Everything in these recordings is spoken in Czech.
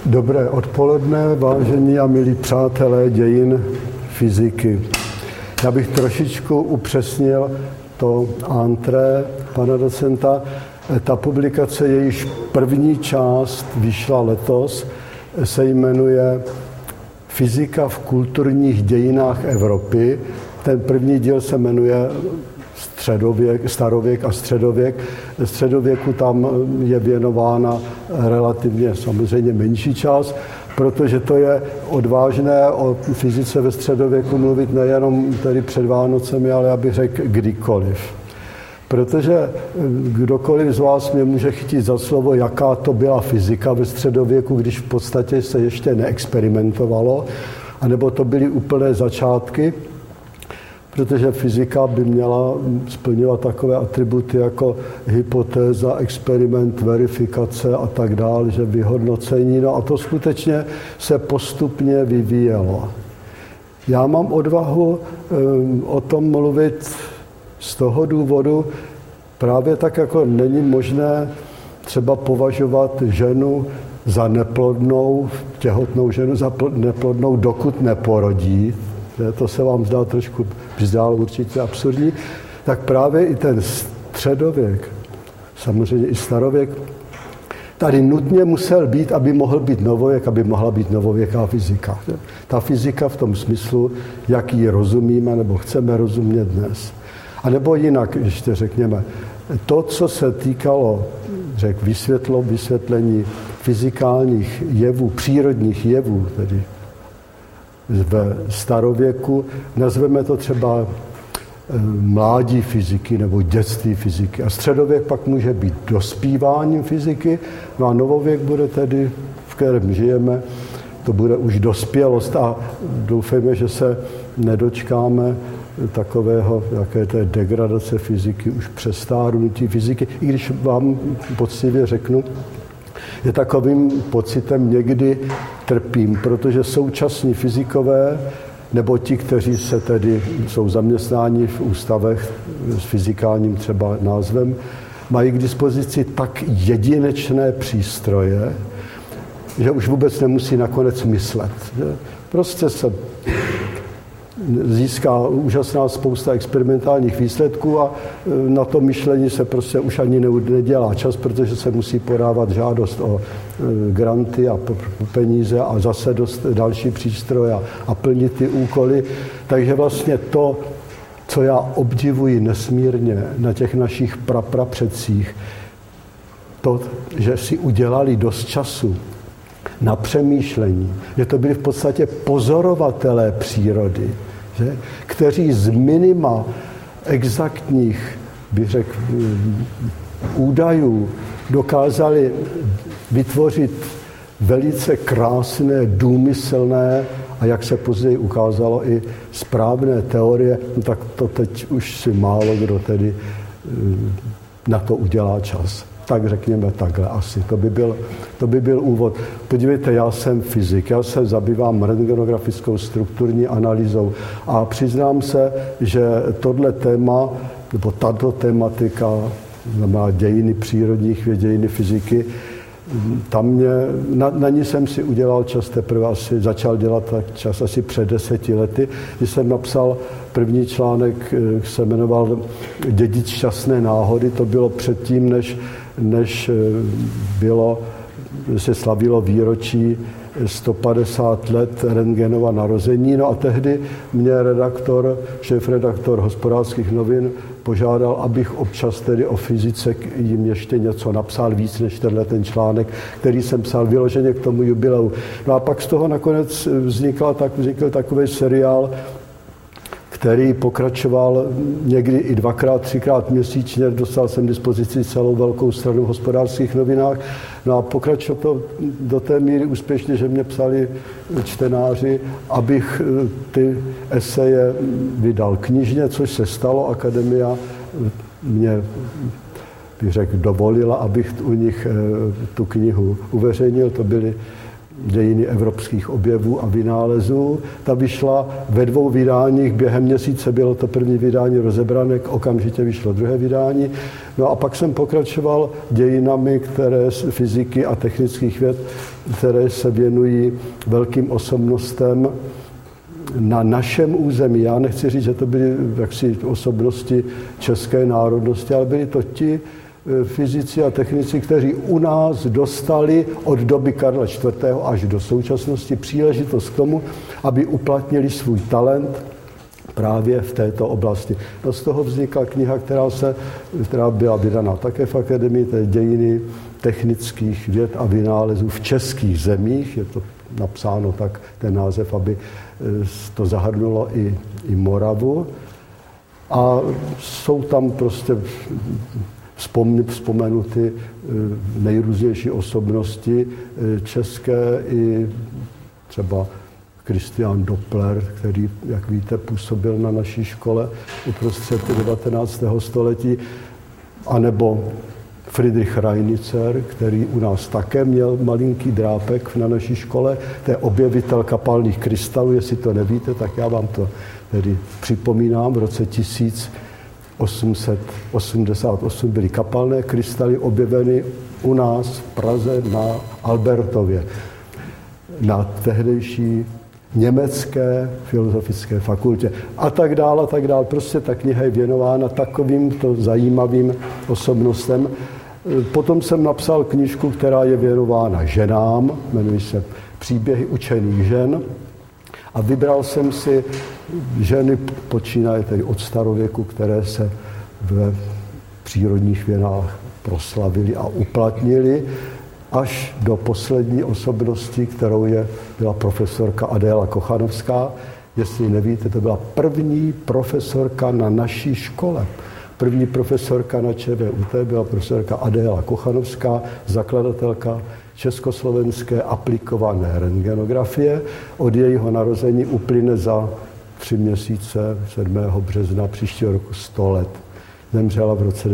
Dobré odpoledne, vážení a milí přátelé dějin fyziky. Já bych trošičku upřesnil to entrée pana docenta. Ta publikace, jejíž první část vyšla letos, se jmenuje Fyzika v dějinách Evropy. Ten první díl se jmenuje starověk a středověk. Středověku tam je věnována relativně samozřejmě menší část, protože to je odvážné o fyzice ve středověku mluvit nejenom tedy před Vánocemi, ale já bych řekl kdykoliv. Protože kdokoliv z vás mě může chytit za slovo, jaká to byla fyzika ve středověku, když v podstatě se ještě neexperimentovalo, anebo to byly úplné začátky, protože fyzika by měla splňovat takové atributy jako hypotéza, experiment, verifikace a tak dále, že vyhodnocení. No a to skutečně se postupně vyvíjelo. Já mám odvahu o tom mluvit z toho důvodu, právě tak, jako není možné třeba považovat ženu za neplodnou, těhotnou ženu za neplodnou, dokud neporodí. To se vám zdá trošku zdálo určitě absurdní, tak právě i ten středověk, samozřejmě i starověk, tady nutně musel být, aby mohl být novověk, aby mohla být novověká fyzika. Ta fyzika v tom smyslu, jak ji rozumíme nebo chceme rozumět dnes. A nebo jinak, ještě řekněme, to, co se týkalo, vysvětlení fyzikálních jevů, přírodních jevů, tedy ve starověku, nazveme to třeba mládí fyziky nebo dětství fyziky. A středověk pak může být dospíváním fyziky, no a novověk bude tedy, v kterém žijeme, to bude už dospělost a doufejme, že se nedočkáme takového, jaké té degradace fyziky, už přestárnutí fyziky, i když vám poctivě řeknu, je takovým pocitem někdy trpím, protože současní fyzikové, nebo ti, kteří se tedy jsou zaměstnáni v ústavech s fyzikálním třeba názvem, mají k dispozici tak jedinečné přístroje, že už vůbec nemusí nakonec myslet. Prostě se získá úžasná spousta experimentálních výsledků a na to myšlení se prostě už ani nedělá čas, protože se musí podávat žádost o granty a peníze a zase dost další přístroje a plnit ty úkoly. Takže vlastně to, co já obdivuji nesmírně na těch našich prapředcích, to, že si udělali dost času na přemýšlení, že to byli v podstatě pozorovatelé přírody, že? Kteří z minima exaktních, bych řekl, údajů dokázali vytvořit velice krásné, důmyslné a jak se později ukázalo i správné teorie, no tak to teď už si málo kdo tedy na to udělá čas. Tak řekněme takhle asi. To by byl úvod. Podívejte, já jsem fyzik, já se zabývám rentgenografickou strukturní analýzou a přiznám se, že tohle téma, nebo tato tematika, znamená dějiny přírodních věd, dějiny fyziky, na ní jsem si udělal čas teprve začal dělat čas asi před 10 lety, když jsem napsal první článek, se jmenoval Dědic šťastné náhody, to bylo předtím, než se slavilo výročí 150 let Rentgenova narození. No a tehdy mě šéfredaktor Hospodářských novin požádal, abych občas tedy o fyzice jim ještě něco napsal víc než ten článek, který jsem psal vyloženě k tomu jubileu. No a pak z toho nakonec vznikl takový seriál, který pokračoval někdy i 2x, 3x měsíčně. Dostal jsem dispozici celou velkou stranu v Hospodářských novinách. No a pokračovalo to do té míry úspěšně, že mě psali čtenáři, abych ty eseje vydal knižně, což se stalo. Akademia mě, bych řekl, dovolila, abych u nich tu knihu uveřejnil. To byly dějiny evropských objevů a vynálezů. Ta vyšla ve 2 vydáních, během měsíce bylo to první vydání rozebrané, okamžitě vyšlo druhé vydání. No a pak jsem pokračoval dějinami, které z fyziky a technických věd, které se věnují velkým osobnostem na našem území. Já nechci říct, že to byly jaksi osobnosti české národnosti, ale byli to ti fyzici a technici, kteří u nás dostali od doby Karla IV. Až do současnosti příležitost k tomu, aby uplatnili svůj talent právě v této oblasti. No z toho vznikla kniha, která byla vydaná také v akademii, to je Dějiny technických věd a vynálezů v českých zemích. Je to napsáno tak, ten název, aby to zahrnulo i Moravu. A jsou tam prostě vzpomenuty nejrůznější osobnosti české i třeba Christian Doppler, který, jak víte, působil na naší škole uprostřed 19. století, anebo Friedrich Reinicer, který u nás také měl malinký drápek na naší škole, to je objevitel kapalných krystalů, jestli to nevíte, tak já vám to tedy připomínám. V roce 1888 byly kapalné krystaly objeveny u nás v Praze na Albertově, na tehdejší německé filozofické fakultě a tak dále. Prostě ta kniha je věnována takovýmto zajímavým osobnostem. Potom jsem napsal knížku, která je věnována ženám, jmenuje se Příběhy učených žen a vybral jsem si ženy, počínaje tedy od starověku, které se v přírodních vědách proslavily a uplatnily, až do poslední osobnosti, kterou byla profesorka Adéla Kochanovská. Jestli nevíte, to byla první profesorka na naší škole. První profesorka na ČVUT byla profesorka Adéla Kochanovská, zakladatelka československé aplikované rentgenografie. Od jejího narození uplyne za 3 měsíce 7. března příštího roku 100 let. Zemřela v roce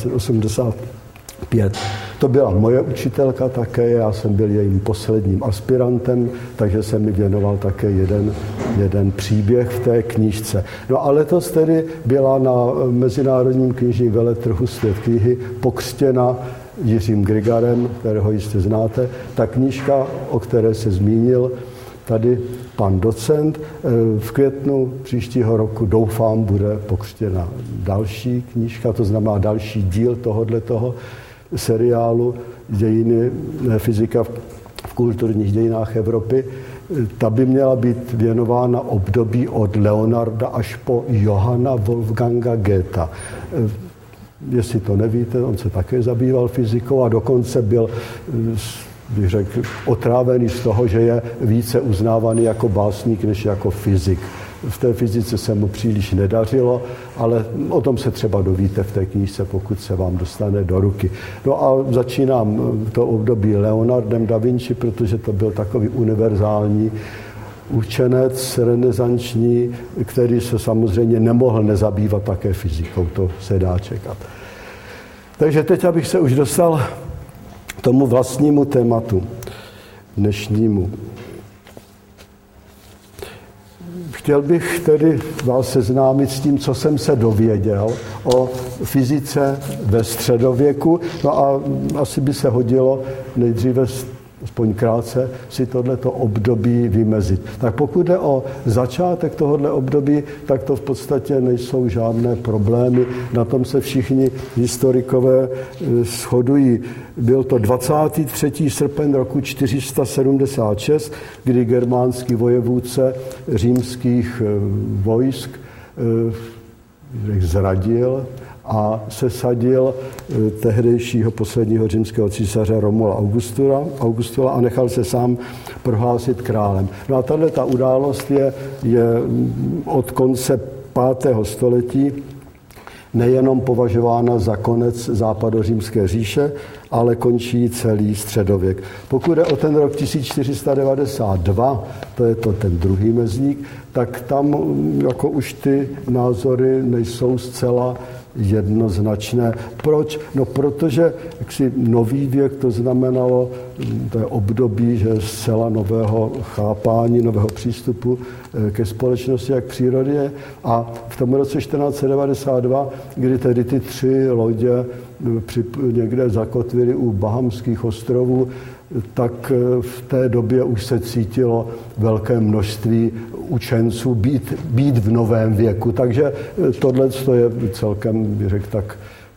1985. To byla moje učitelka také, já jsem byl jejím posledním aspirantem, takže jsem mi věnoval také jeden příběh v té knížce. No a letos tedy byla na Mezinárodním knižním veletrhu Svět knihy pokřtěna Jiřím Grigarem, kterého jistě znáte. Ta knížka, o které se zmínil tady pan docent, v květnu příštího roku doufám bude pokřtěna další knížka, to znamená další díl tohoto seriálu Dějiny fyzika v kulturních dějinách Evropy. Ta by měla být věnována období od Leonarda až po Johanna Wolfganga Goetha. Jestli to nevíte, on se také zabýval fyzikou a dokonce byl, bych řekl, otrávený z toho, že je více uznávaný jako básník než jako fyzik. V té fyzice se mu příliš nedařilo, ale o tom se třeba dovíte v té knížce, pokud se vám dostane do ruky. No a začínám to období Leonardem da Vinci, protože to byl takový univerzální učenec renesanční, který se samozřejmě nemohl nezabývat také fyzikou, to se dá čekat. Takže teď, abych se už dostal k tomu vlastnímu tématu dnešnímu. Chtěl bych tedy vás seznámit s tím, co jsem se dověděl o fyzice ve středověku. No a asi by se hodilo nejdříve aspoň krátce si tohleto období vymezit. Tak pokud jde o začátek tohoto období, tak to v podstatě nejsou žádné problémy. Na tom se všichni historikové shodují. Byl to 23. srpen roku 476, kdy germánský vojevůdce římských vojsk zradil a sesadil tehdejšího posledního římského císaře Romula Augustula a nechal se sám prohlásit králem. No a tato událost je od konce 5. století nejenom považována za konec západořímské říše, ale končí celý středověk. Pokud je o ten rok 1492, to je ten druhý mezník, tak tam jako už ty názory nejsou zcela jednoznačné. Proč? No protože jaksi nový věk to znamenalo, to je období, že zcela nového chápání, nového přístupu ke společnosti a k přírodě. A v tom roce 1492, kdy tedy ty 3 lodě někde zakotvily u Bahamských ostrovů, tak v té době už se cítilo velké množství učenců být v novém věku. Takže tohle je celkem, bych řekl, tak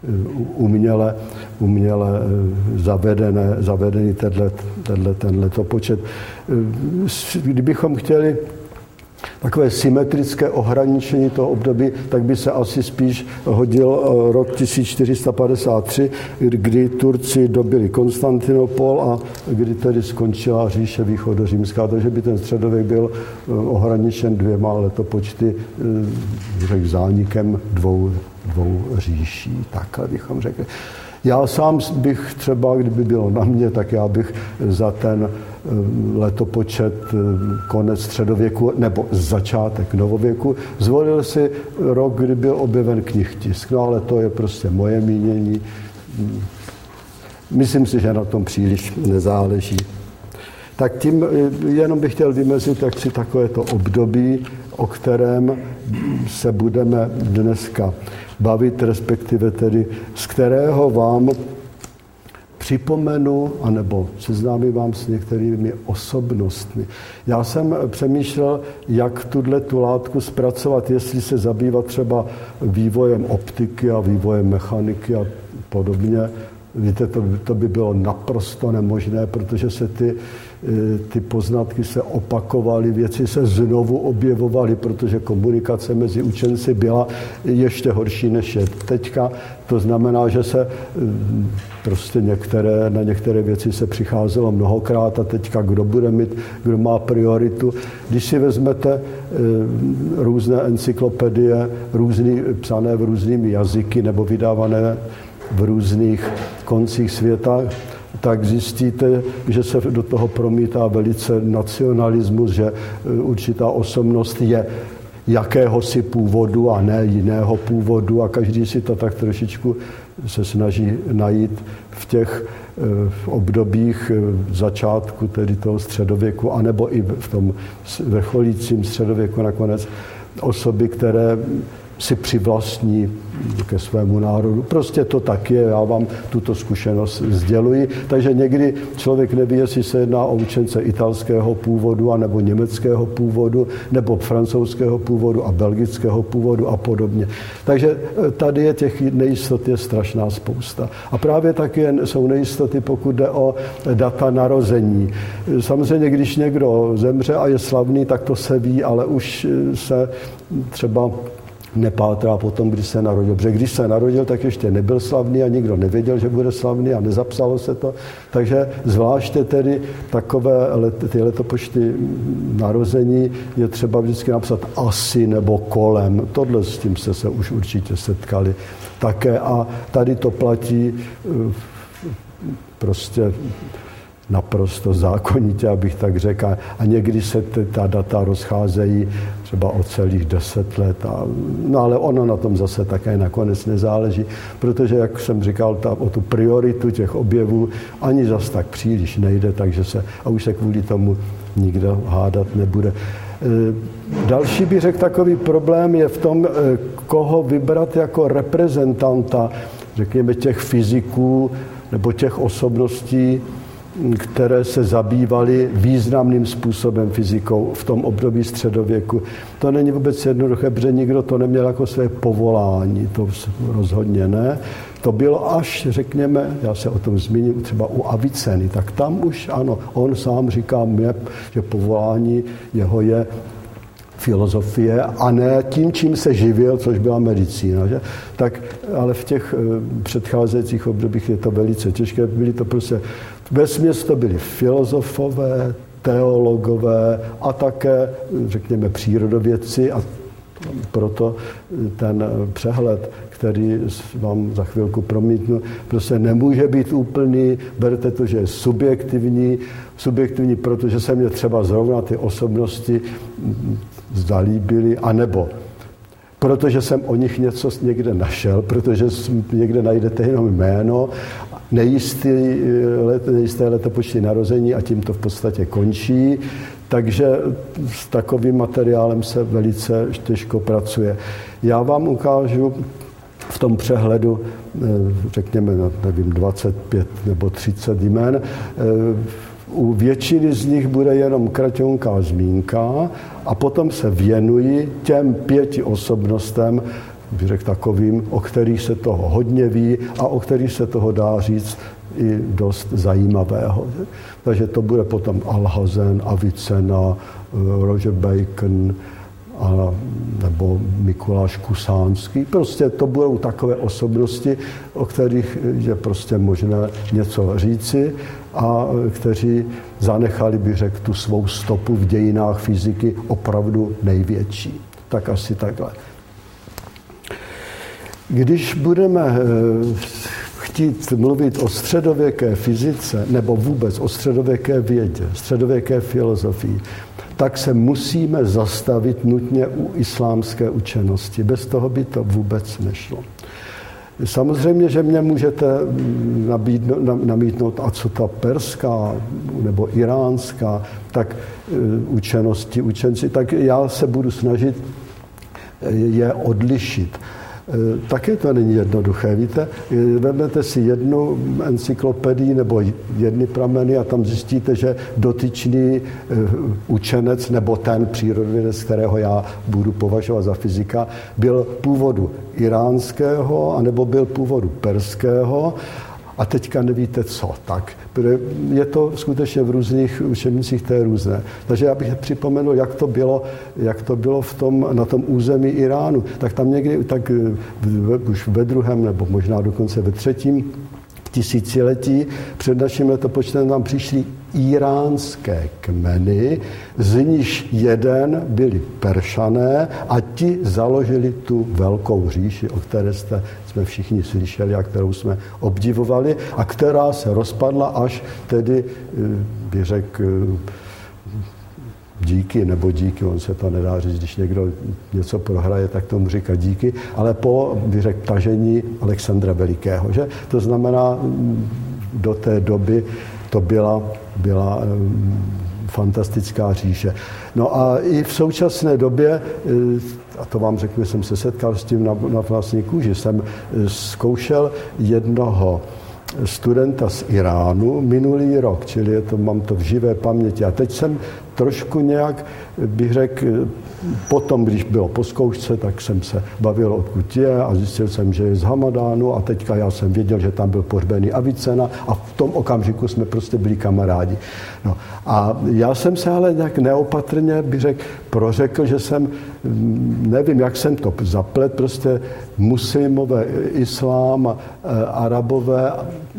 uměle zavedený ten letopočet. Kdybychom chtěli takové symetrické ohraničení toho období, tak by se asi spíš hodil rok 1453, kdy Turci dobili Konstantinopol a kdy tedy skončila říše východořímská, takže by ten středověk byl ohraničen 2 letopočty, řekl zánikem dvou říší, takhle bychom řekli. Já sám bych třeba, kdyby bylo na mě, tak já bych za ten letopočet konec středověku nebo začátek novověku zvolil si rok, kdy byl objeven knihtisk. No ale to je prostě moje mínění. Myslím si, že na tom příliš nezáleží. Tak tím jenom bych chtěl vymezit jaksi takovéto období, o kterém se budeme dneska bavit, respektive tedy z kterého vám připomenu, anebo seznámím vám s některými osobnostmi. Já jsem přemýšlel, jak tu látku zpracovat, jestli se zabývat třeba vývojem optiky a vývojem mechaniky a podobně. Víte, to by bylo naprosto nemožné, protože se ty poznatky se opakovaly, věci se znovu objevovaly, protože komunikace mezi učenci byla ještě horší, než je teďka. To znamená, že se prostě na některé věci se přicházelo mnohokrát a teďka kdo má prioritu. Když si vezmete různé encyklopedie, psané v různými jazyky nebo vydávané v různých koncích světa, tak zjistíte, že se do toho promítá velice nacionalismus, že určitá osobnost je jakéhosi původu a ne jiného původu a každý si to tak trošičku se snaží najít v těch obdobích začátku tedy toho středověku, anebo i v tom vrcholícím středověku nakonec osoby, které si přivlastní ke svému národu. Prostě to tak je, já vám tuto zkušenost sděluji. Takže někdy člověk neví, jestli se jedná o učence italského původu, anebo německého původu, nebo francouzského původu a belgického původu a podobně. Takže tady je těch nejistot je strašná spousta. A právě taky jsou nejistoty, pokud jde o data narození. Samozřejmě, když někdo zemře a je slavný, tak to se ví, ale už se třeba nepátrá potom, když se narodil. Protože když se narodil, tak ještě nebyl slavný a nikdo nevěděl, že bude slavný a nezapsalo se to. Takže zvláště tedy takové ty letopočty narození je třeba vždycky napsat asi nebo kolem. Tohle s tím se už určitě setkali také. A tady to platí prostě naprosto zákonitě, abych tak řekl. A někdy se ta data rozcházejí třeba o celých 10 let. No ale ono na tom zase také nakonec nezáleží, protože, jak jsem říkal, o tu prioritu těch objevů ani zas tak příliš nejde, a už se kvůli tomu nikdo hádat nebude. Další bych řekl, takový problém je v tom, koho vybrat jako reprezentanta, řekněme, těch fyziků nebo těch osobností, které se zabývaly významným způsobem fyzikou v tom období středověku. To není vůbec jednoduché, protože nikdo to neměl jako své povolání, to rozhodně ne. To bylo až, řekněme, já se o tom zmíním třeba u Aviceny, tak tam už ano, on sám říká mě, že povolání jeho je filozofie a ne tím, čím se živil, což byla medicína. Že? Tak, ale v těch předcházejících obdobích je to velice těžké. Byly to prostě, vesměs to byli filozofové, teologové a také, řekněme, přírodovědci a proto ten přehled, který vám za chvilku promítnu, prostě nemůže být úplný, berte to, že je subjektivní, protože se mě třeba zrovna ty osobnosti zalíbily, anebo protože jsem o nich něco někde našel, protože někde najdete jenom jméno, nejisté letopočty narození a tím to v podstatě končí. Takže s takovým materiálem se velice těžko pracuje. Já vám ukážu v tom přehledu, řekněme, nevím, 25 nebo 30 jmen. U většiny z nich bude jenom kraťonká zmínka a potom se věnují těm 5 osobnostem, bych řekl takovým, o kterých se toho hodně ví a o kterých se toho dá říct i dost zajímavého. Takže to bude potom Alhazen, Avicenna, Roger Bacon nebo Mikuláš Kusánský. Prostě to budou takové osobnosti, o kterých je prostě možné něco říci a kteří zanechali, bych řekl, tu svou stopu v dějinách fyziky opravdu největší. Tak asi takhle. Když budeme chtít mluvit o středověké fyzice nebo vůbec o středověké vědě, středověké filozofii, tak se musíme zastavit nutně u islámské učenosti. Bez toho by to vůbec nešlo. Samozřejmě, že mě můžete namítnout, a co ta perská nebo iránská, tak učenci, tak já se budu snažit je odlišit. Také to není jednoduché. Víte, vezmete si jednu encyklopedii nebo jedny prameny a tam zjistíte, že dotyčný učenec nebo ten přírodovědec, kterého já budu považovat za fyzika, byl původu iránského anebo byl původu perského a teďka nevíte co. Tak je to skutečně v různých učebnicích, to je různé. Takže já bych připomenul, jak to bylo na tom území Iránu. Tak tam někdy už ve 2. nebo možná dokonce ve 3. tisíciletí před naším letopočtem tam přišly iránské kmeny, z níž jeden byli Peršané a ti založili tu velkou říši, o které jsme všichni slyšeli a kterou jsme obdivovali a která se rozpadla až tedy, bych řekl, díky, on se to nedá říct, když někdo něco prohraje, tak tomu říká díky, ale po, bych řekl, tažení Alexandra Velikého, že? To znamená, do té doby to byla fantastická říše. No a i v současné době, a to vám řeknu, jsem se setkal s tím na vlastní kůži, jsem zkoušel jednoho studenta z Iránu minulý rok, čili mám to v živé paměti. A teď jsem trošku nějak, bych řekl, potom, když bylo po zkoušce, tak jsem se bavil, odkud je a zjistil jsem, že je z Hamadánu a teďka já jsem věděl, že tam byl pohřbený Avicenna a v tom okamžiku jsme prostě byli kamarádi. No. A já jsem se ale nějak neopatrně, bych řekl, prořekl, že jsem, nevím, jak jsem to zaplet, prostě muslimové, islám, arabové,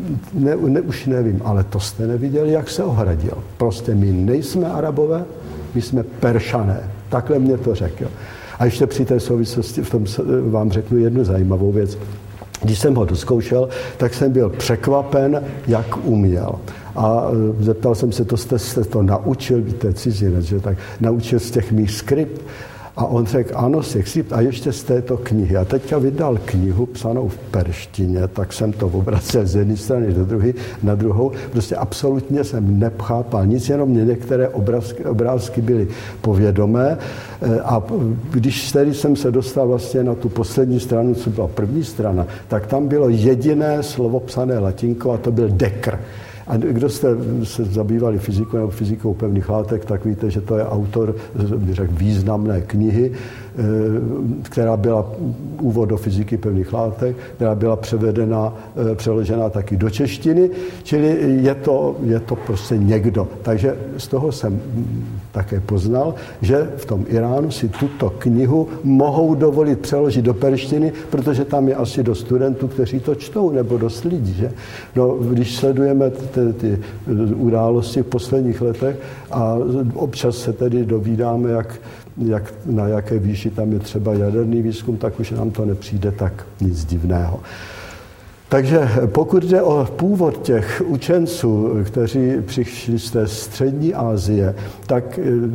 už nevím, ale to jste neviděli, jak se ohradil. Prostě my nejsme arabové, my jsme Peršané. Takhle mě to řekl. A ještě při té souvislosti v tom vám řeknu jednu zajímavou věc. Když jsem ho doskoušel, tak jsem byl překvapen, jak uměl. A zeptal jsem se, to jste to naučil, víte, cizinec, že tak naučil z těch mých skript. A on řekl, ano, z těch skript a ještě z této knihy. A teďka vydal knihu psanou v perštině, tak jsem to obracel z jedné strany na druhou. Prostě absolutně jsem nepchápal nic, jenom mě některé obrázky byly povědomé. A když tedy jsem se dostal vlastně na tu poslední stranu, co byla první strana, tak tam bylo jediné slovo psané latinkou a to byl dekr. A kdo jste se zabývali fyzikou nebo fyzikou pevných látek, tak víte, že to je autor, bych řekl, významné knihy, která byla úvod do fyziky pevných látek, která byla přeložena taky do češtiny, čili je to prostě někdo. Takže z toho jsem také poznal, že v tom Iránu si tuto knihu mohou dovolit přeložit do perštiny, protože tam je asi dost studentů, kteří to čtou, nebo dost lidí. Že? No, když sledujeme ty události v posledních letech a občas se tedy dovídáme, na jaké výši tam je třeba jaderný výzkum, tak už nám to nepřijde tak nic divného. Takže pokud jde o původ těch učenců, kteří přišli z té střední Asie, tak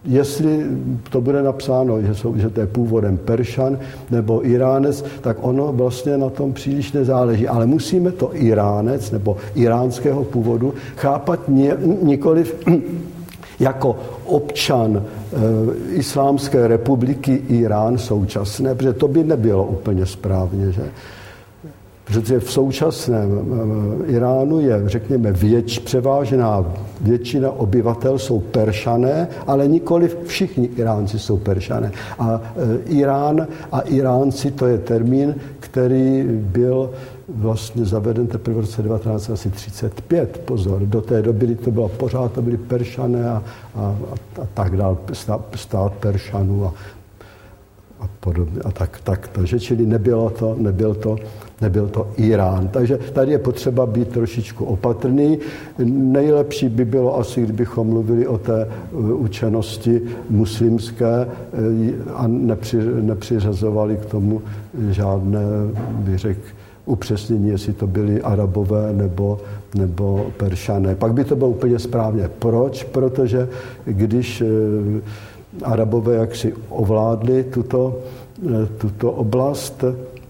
jestli to bude napsáno, že to je původem Peršan nebo Iránec, tak ono vlastně na tom příliš nezáleží. Ale musíme to Iránec nebo iránského původu chápat nikoliv jako občan Islámské republiky Irán současné, protože to by nebylo úplně správně, že? Protože v současném Iránu je, řekněme, převážná většina obyvatel jsou Peršané, ale nikoli všichni Iránci jsou Peršané. A Irán a Iránci, to je termín, který byl vlastně zaveden teprve v roce 1935. Pozor, do té doby to bylo pořád, to byli Peršané a tak dál, stát Peršanů a podobně. A tak, takže čili nebyl to Irán. Takže tady je potřeba být trošičku opatrný. Nejlepší by bylo asi, kdybychom mluvili o té učenosti muslimské a nepřiřazovali k tomu žádné, bych řekl, upřesnění, jestli to byli Arabové nebo Peršané. Pak by to bylo úplně správně. Proč? Protože když Arabové jaksi ovládli tuto oblast,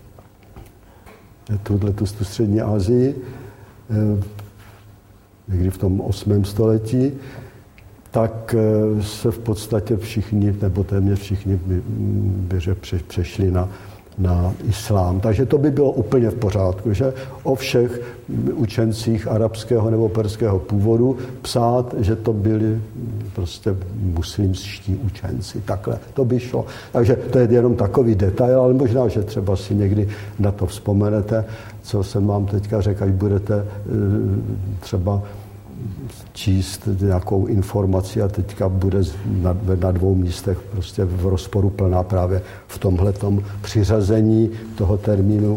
tu střední Asii, někdy v tom 8. století, tak se v podstatě všichni, nebo téměř všichni přešli na islám. Takže to by bylo úplně v pořádku, že o všech učencích arabského nebo perského původu psát, že to byli prostě muslimští učenci. Takhle to by šlo. Takže to je jenom takový detail, ale možná, že třeba si někdy na to vzpomenete, co jsem vám teďka řekl, až budete třeba číst nějakou informaci a teďka bude na 2 místech prostě v rozporu plná právě v tomhletom přiřazení toho termínu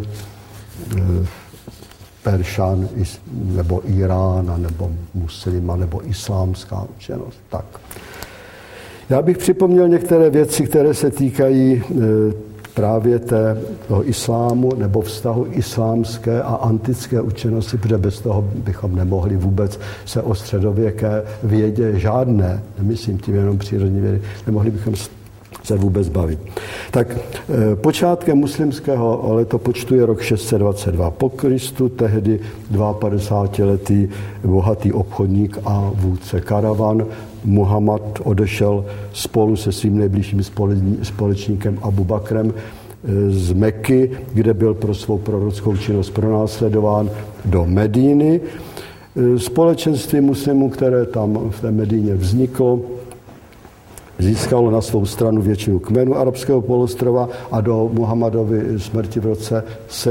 Peršan nebo Irán nebo muslima nebo islámská učenost. Tak. Já bych připomněl některé věci, které se týkají právě toho islámu nebo vztahu islámské a antické učenosti, protože bez toho bychom nemohli vůbec se o středověké vědě žádné, nemyslím tím jenom přírodní vědy, nemohli bychom se vůbec bavit. Tak počátkem muslimského letopočtu je rok 622 po Kristu, tehdy 52letý bohatý obchodník a vůdce karavan Muhammad odešel spolu se svým nejbližším společníkem Abu Bakrem z Meky, kde byl pro svou prorockou činnost pronásledován, do Medíny. Společenství muslimů, které tam v té Medíně vzniklo, získalo na svou stranu většinu kmenů arabského poloostrova a do Muhammadovy smrti v roce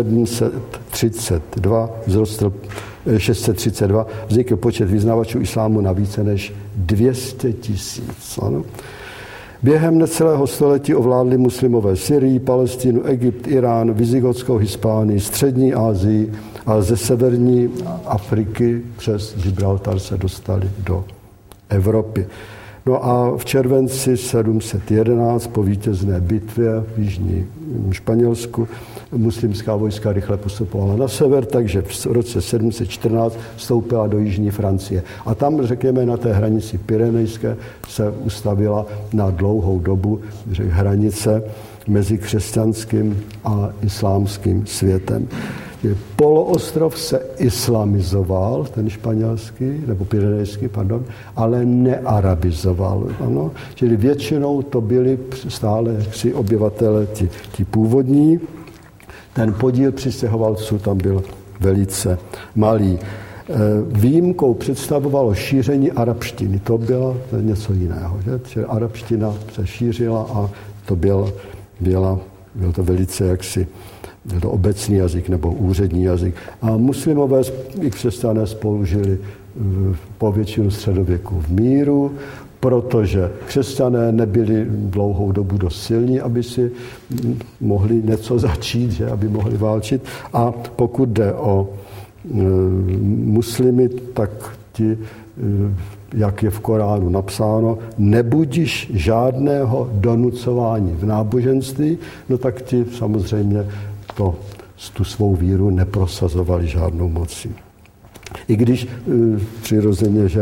632 vznikl počet vyznavačů islámu na více než 200 000. Během necelého století ovládli muslimové Syrii, Palestínu, Egypt, Irán, Vizigotskou Hispánii, Střední Asii a ze severní Afriky přes Gibraltar se dostali do Evropy. No a v červenci 711 po vítězné bitvě v jižní Španělsku muslimská vojska rychle postupovala na sever, takže v roce 714 vstoupila do jižní Francie. A tam, řekněme, na té hranici Pyrenejské se ustavila na dlouhou dobu hranice mezi křesťanským a islámským světem. Poloostrov se islamizoval, ten španělský, nebo pyrenejský, pardon, ale nearabizoval. Ano? Čili většinou to byli stále jaksi obyvatele, ti původní. Ten podíl přistěhovalců tam byl velice malý. Výjimkou představovalo šíření arabštiny. To bylo něco jiného. Že? Čili arabština se šířila a to byl to velice jaksi byl to obecný jazyk nebo úřední jazyk. A muslimové i křesťané spolu žili po většinu středověku v míru, protože křesťané nebyli dlouhou dobu dost silní, aby si mohli něco začít, že? Aby mohli válčit. A pokud jde o muslimy, tak ti, jak je v Koránu napsáno, nebudíš žádného donucování v náboženství, no tak ti samozřejmě tu svou víru neprosazovali žádnou mocí. I když přirozeně, že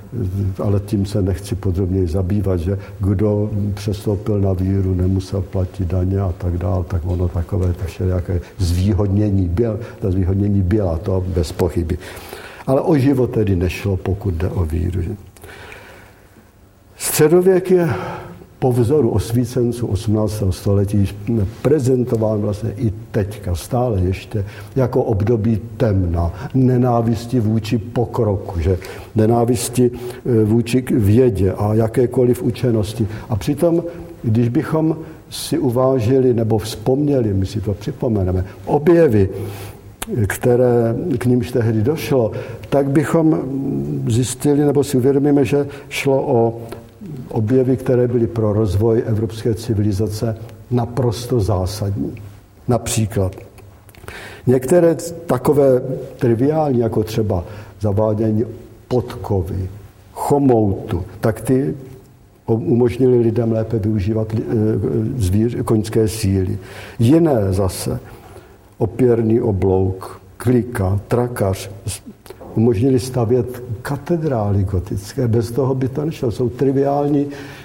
ale tím se nechci podrobněji zabývat, že kdo přestoupil na víru, nemusel platit daně a tak dál, tak ono takové všelijaké zvýhodnění byla, to bez pochyby. Ale o život tedy nešlo, pokud jde o víru. Středověk je po vzoru osvícenců 18. století prezentován vlastně i teďka stále ještě jako období temna, nenávisti vůči pokroku, že nenávisti vůči vědě a jakékoliv učenosti. A přitom, když bychom si uvážili nebo vzpomněli, my si to připomeneme, objevy, které k nímž tehdy došlo, tak bychom zjistili nebo si uvědomíme, že šlo o objevy, které byly pro rozvoj evropské civilizace naprosto zásadní. Například některé takové triviální, jako třeba zavádění podkovy, chomoutu, tak ty umožnili lidem lépe využívat koňské síly. Jiné zase, opěrný oblouk, klika, trakař, umožnili stavět katedrály gotické. Bez toho by to nešlo. Jsou triviální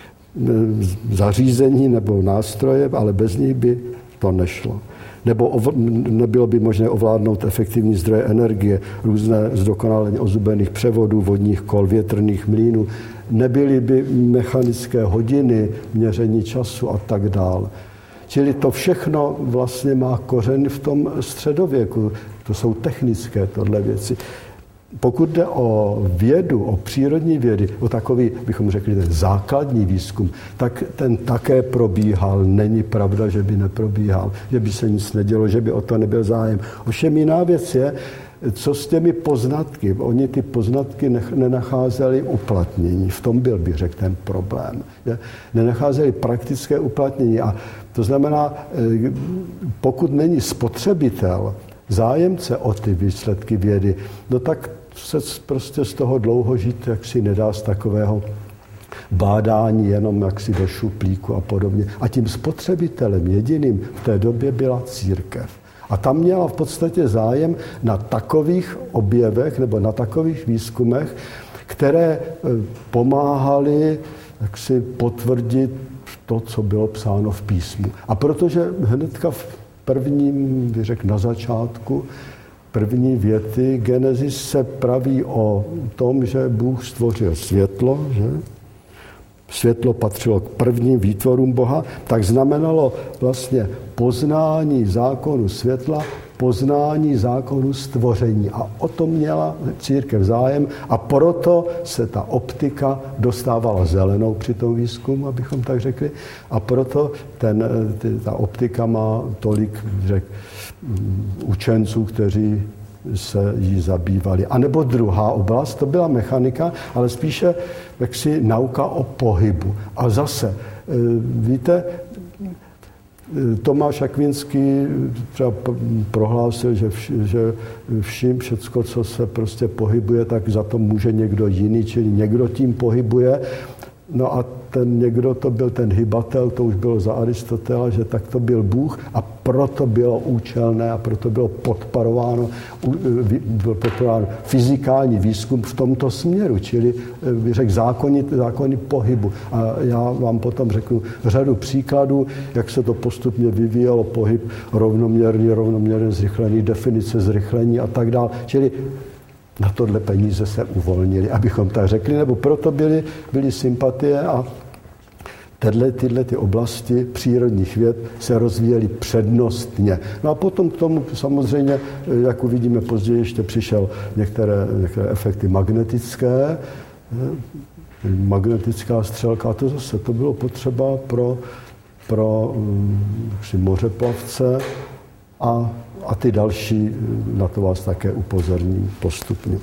zařízení nebo nástroje, ale bez nich by to nešlo. Nebo nebylo by možné ovládnout efektivní zdroje energie, různé zdokonalení ozubených převodů, vodních kol, větrných mlýnů. Nebyly by mechanické hodiny, měření času a tak dále. Čili to všechno vlastně má kořen v tom středověku. To jsou technické tohle věci. Pokud jde o vědu, o přírodní vědy, o takový, bychom řekli, ten základní výzkum, tak ten také probíhal. Není pravda, že by neprobíhal, že by se nic nedělo, že by o to nebyl zájem. Ovšem jiná věc je, co s těmi poznatky. Oni ty poznatky nenacházeli uplatnění. V tom byl, bych řekl, ten problém. Že? Nenacházeli praktické uplatnění. A to znamená, pokud není spotřebitel, zájemce o ty výsledky vědy, no tak se prostě z toho dlouho žít jaksi nedá, z takového bádání jenom jaksi do šuplíku a podobně. A tím spotřebitelem jediným v té době byla církev. A tam měla v podstatě zájem na takových objevech nebo na takových výzkumech, které pomáhaly jaksi potvrdit to, co bylo psáno v písmu. A protože hnedka v prvním, bych řekl, na začátku první věty Genesis se praví o tom, že Bůh stvořil světlo, že? Světlo patřilo k prvním výtvorům Boha, tak znamenalo vlastně poznání zákonu světla, poznání zákonu stvoření. A o tom měla církev zájem a proto se ta optika dostávala zelenou při tom výzkumu, abychom tak řekli. A proto ta optika má tolik, řekl, učenců, kteří se jí zabývali. A nebo druhá oblast, to byla mechanika, ale spíše jaksi nauka o pohybu. A zase, víte, Tomáš Akvinský třeba prohlásil, že všecko, co se prostě pohybuje, tak za to může někdo jiný, čili někdo tím pohybuje. No a ten někdo, to byl ten hybatel, to už bylo za Aristotela, že tak to byl Bůh a proto bylo účelné a proto bylo podporováno fyzikální výzkum v tomto směru, čili bych řekl zákony pohybu. A já vám potom řeknu řadu příkladů, jak se to postupně vyvíjelo, pohyb rovnoměrně zrychlený, definice zrychlení a tak dále. Čili na tohle peníze se uvolnili, abychom tak řekli, nebo proto byly sympatie a tyhle oblasti přírodních věd se rozvíjely přednostně. No a potom k tomu samozřejmě, jak uvidíme později, ještě přišel některé efekty magnetické, magnetická střelka, a to zase to bylo potřeba pro mořeplavce a ty další, na to vás také upozorním postupně.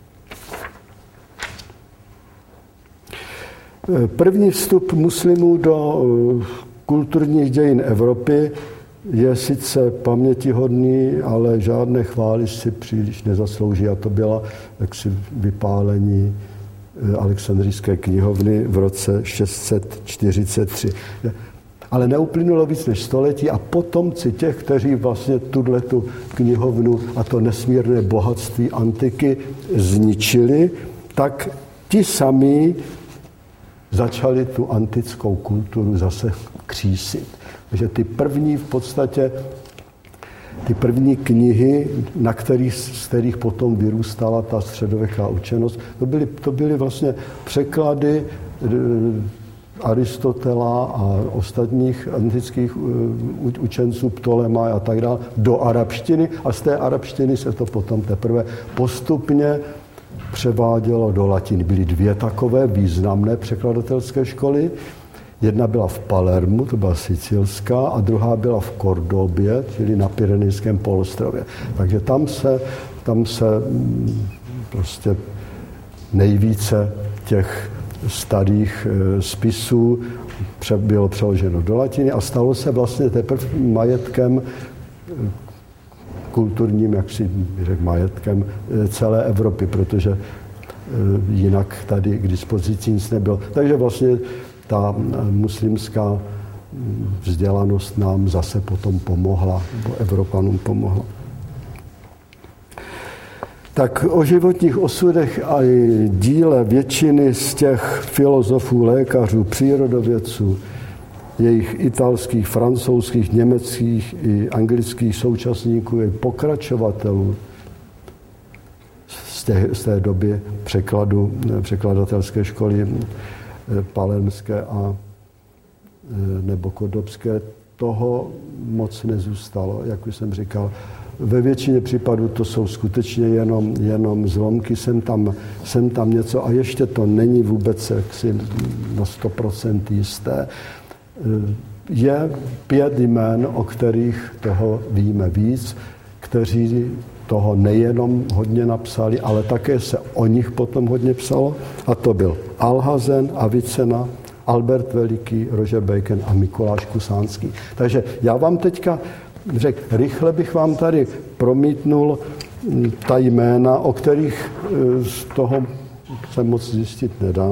První vstup muslimů do kulturních dějin Evropy je sice pamětihodný, ale žádné chvály si příliš nezaslouží. A to byla jaksi vypálení Alexandrijské knihovny v roce 643. Ale neuplynulo víc než století a potomci těch, kteří vlastně tu knihovnu a to nesmírné bohatství antiky zničili, tak ti sami začali tu antickou kulturu zase křísit. Takže ty první knihy, z kterých potom vyrůstala ta středověká učenost, to byly vlastně překlady Aristotela a ostatních antických učenců Ptolemaje a tak dále do arabštiny a z té arabštiny se to potom teprve postupně převádělo do latiny. Byly dvě takové významné překladatelské školy. Jedna byla v Palermu, to byla sicilská, a druhá byla v Kordobě, čili na Pyrenejském poloostrově. Takže tam se prostě nejvíce těch starých spisů bylo přeloženo do latiny a stalo se vlastně teprve majetkem kulturním, jak si řekl, majetkem celé Evropy, protože jinak tady k dispozici nic nebylo. Takže vlastně ta muslimská vzdělanost nám zase potom pomohla, nebo Evropanům pomohla. Tak o životních osudech a díle většiny z těch filozofů, lékařů, přírodovědců, jejich italských, francouzských, německých i anglických současníků, i pokračovatelů z té doby překladatelské školy palermské a nebo kordobské, toho moc nezůstalo, jak už jsem říkal. Ve většině případů to jsou skutečně jenom zlomky, sem tam něco a ještě to není vůbec jaksi na 100% jisté. Je 5 jmen, o kterých toho víme víc, kteří toho nejenom hodně napsali, ale také se o nich potom hodně psalo. A to byl Alhazen, Avicenna, Albert Veliký, Roger Bacon a Mikuláš Kusánský. Takže já vám teďka rychle bych vám tady promítnul ta jména, o kterých z toho se moc zjistit nedá.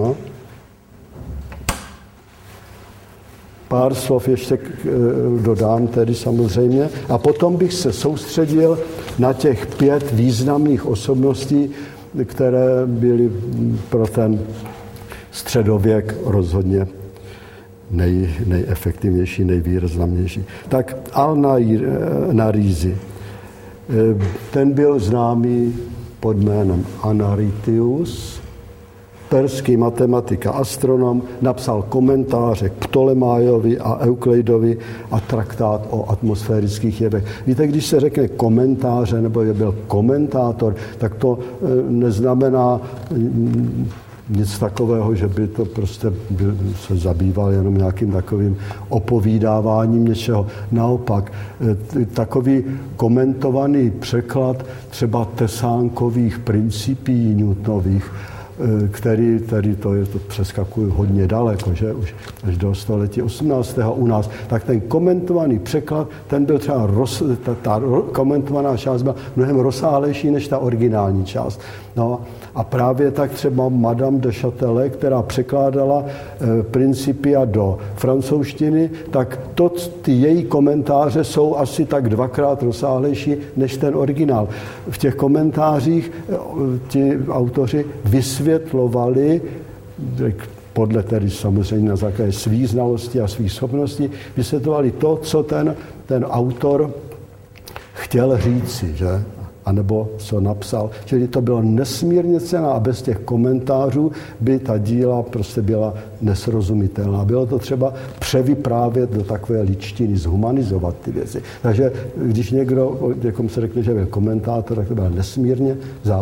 Pár slov ještě dodám tedy samozřejmě. A potom bych se soustředil na těch 5 významných osobností, které byly pro ten středověk rozhodně nejefektivnější, nejvýznamnější. Tak Al-Narizi, ten byl známý pod jménem Anaritius, perský matematik a astronom, napsal komentáře k Ptolemájovi a Euklidovi a traktát o atmosférických jevech. Víte, když se řekne komentáře, nebo je byl komentátor, tak to neznamená nic takového, že by to prostě se zabýval jenom nějakým takovým opovídáváním něčeho. Naopak, takový komentovaný překlad třeba Tesánkových principí Newtonových, který to přeskakuje hodně daleko, že už až do století 18. u nás, tak ten komentovaný překlad, ten byl třeba ta komentovaná část byla mnohem rozsáhlejší než ta originální část. No, a právě tak třeba Madame de Châtelet, která překládala Principia do francouzštiny, tak ty její komentáře jsou asi tak 2krát rozsáhlejší než ten originál. V těch komentářích ti autoři vysvětlovali, podle tedy samozřejmě na základě svých znalostí a svých schopností, vysvětlovali to, co ten autor chtěl říci, že? Anebo co napsal. Čili to bylo nesmírně cenné a bez těch komentářů by ta díla prostě byla nesrozumitelná. Bylo to třeba převyprávět do takové ličtiny, zhumanizovat ty věci. Takže když někdo, jakom se řekne, že byl komentátor, tak to byla nesmírně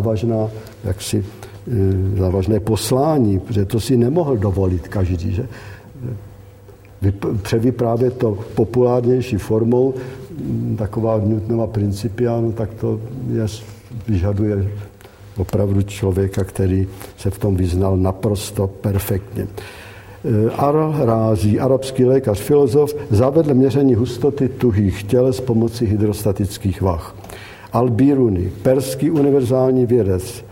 závažné poslání, protože to si nemohl dovolit každý, že? Převyprávět to populárnější formou, taková Newtonova Principia, no, tak to vyžaduje opravdu člověka, který se v tom vyznal naprosto perfektně. Al-Rázi, arabský lékař, filozof, zavedl měření hustoty tuhých těles pomocí hydrostatických vah. Al-Biruni, perský univerzální vědec,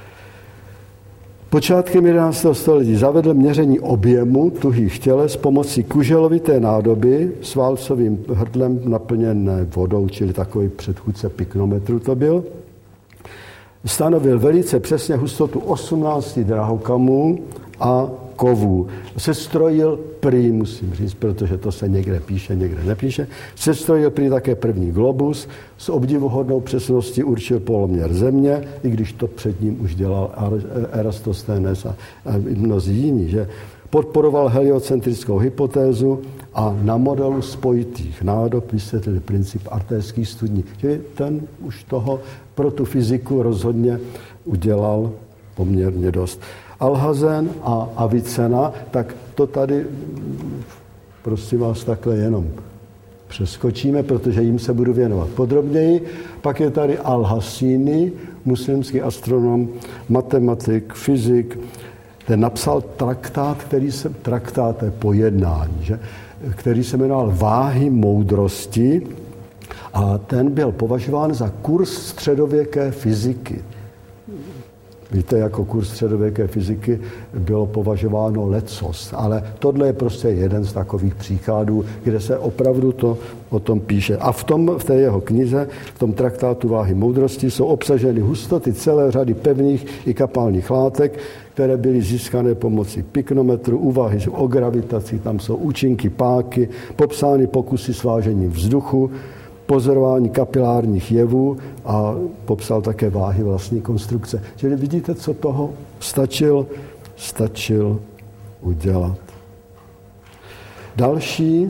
počátkem 11. století zavedl měření objemu tuhých těles pomocí kuželovité nádoby s válcovým hrdlem naplněné vodou, čili takový předchůdce piknometru to byl. stanovil velice přesně hustotu 18 drahokamů a kovů. Sestrojil prý, musím říct, protože to se někde píše, někde nepíše, sestrojil prý také první globus, s obdivuhodnou přesností určil poloměr země, i když to před ním už dělal Eratosthenes a mnozí jiní, že podporoval heliocentrickou hypotézu a na modelu spojitých nádob vysvětlil princip artéských studní. Čili ten už toho pro tu fyziku rozhodně udělal poměrně dost. Alhazen a Avicena, tak to tady, prosím vás, takhle jenom přeskočíme, protože jim se budu věnovat podrobněji. Pak je tady Al-Hasini, muslimský astronom, matematik, fyzik. Ten napsal traktát je pojednání, že? Který se jmenoval Váhy moudrosti a ten byl považován za kurz středověké fyziky. Víte, jako kurz středověké fyziky bylo považováno lecos, ale tohle je prostě jeden z takových příkladů, kde se opravdu to o tom píše. A v té jeho knize, v tom traktátu Váhy moudrosti, jsou obsaženy hustoty celé řady pevných i kapalných látek, které byly získané pomocí piknometru, úvahy o gravitaci, tam jsou účinky páky, popsány pokusy s vážením vzduchu, pozorování kapilárních jevů a popsal také váhy vlastní konstrukce. Čili vidíte, co toho stačil udělat. Další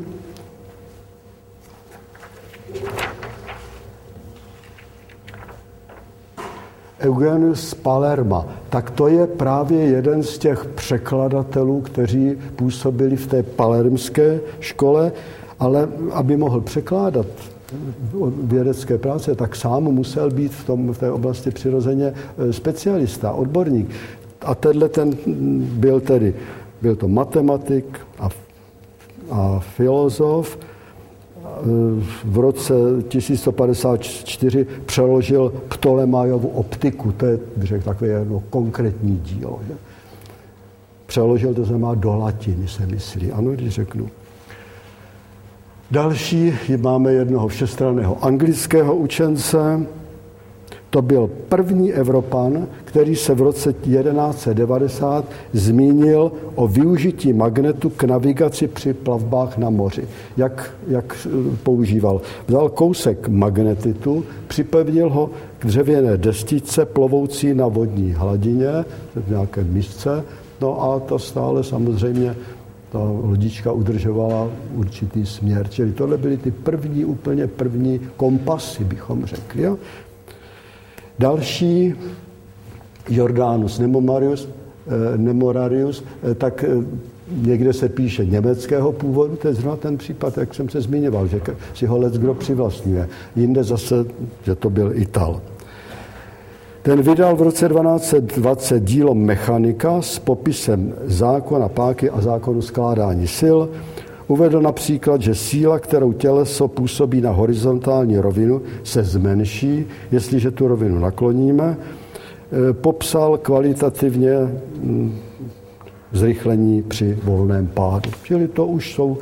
Eugenius z Palerma. Tak to je právě jeden z těch překladatelů, kteří působili v té palermské škole, ale aby mohl překládat vědecké práce, tak sám musel být v té oblasti přirozeně specialista, odborník. A ten byl to matematik a filozof. V roce 1154 přeložil Ptolemajovu optiku, to je, řekl, takové jedno konkrétní dílo. Že? Přeložil, to znamená do latiny, se myslí. Ano, když řeknu. Další, máme jednoho všestranného anglického učence. To byl první Evropan, který se v roce 1190 zmínil o využití magnetu k navigaci při plavbách na moři. Jak používal? Vzal kousek magnetitu, připevnil ho k dřevěné destičce plovoucí na vodní hladině, v nějaké misce, no a to stále samozřejmě ta lodička udržovala určitý směr. Čili tohle byly ty úplně první kompasy, bychom řekli. Jo? Další, Jordanus Nemorarius, tak někde se píše německého původu, to je zrovna ten případ, jak jsem se zmiňoval, že si ho leckdo přivlastňuje. Jinde zase, že to byl Ital. Ten vydal v roce 1220 dílo Mechanika s popisem zákona páky a zákonu skládání sil. Uvedl například, že síla, kterou těleso působí na horizontální rovinu, se zmenší, jestliže tu rovinu nakloníme. Popsal kvalitativně zrychlení při volném pádu. Čili to už jsou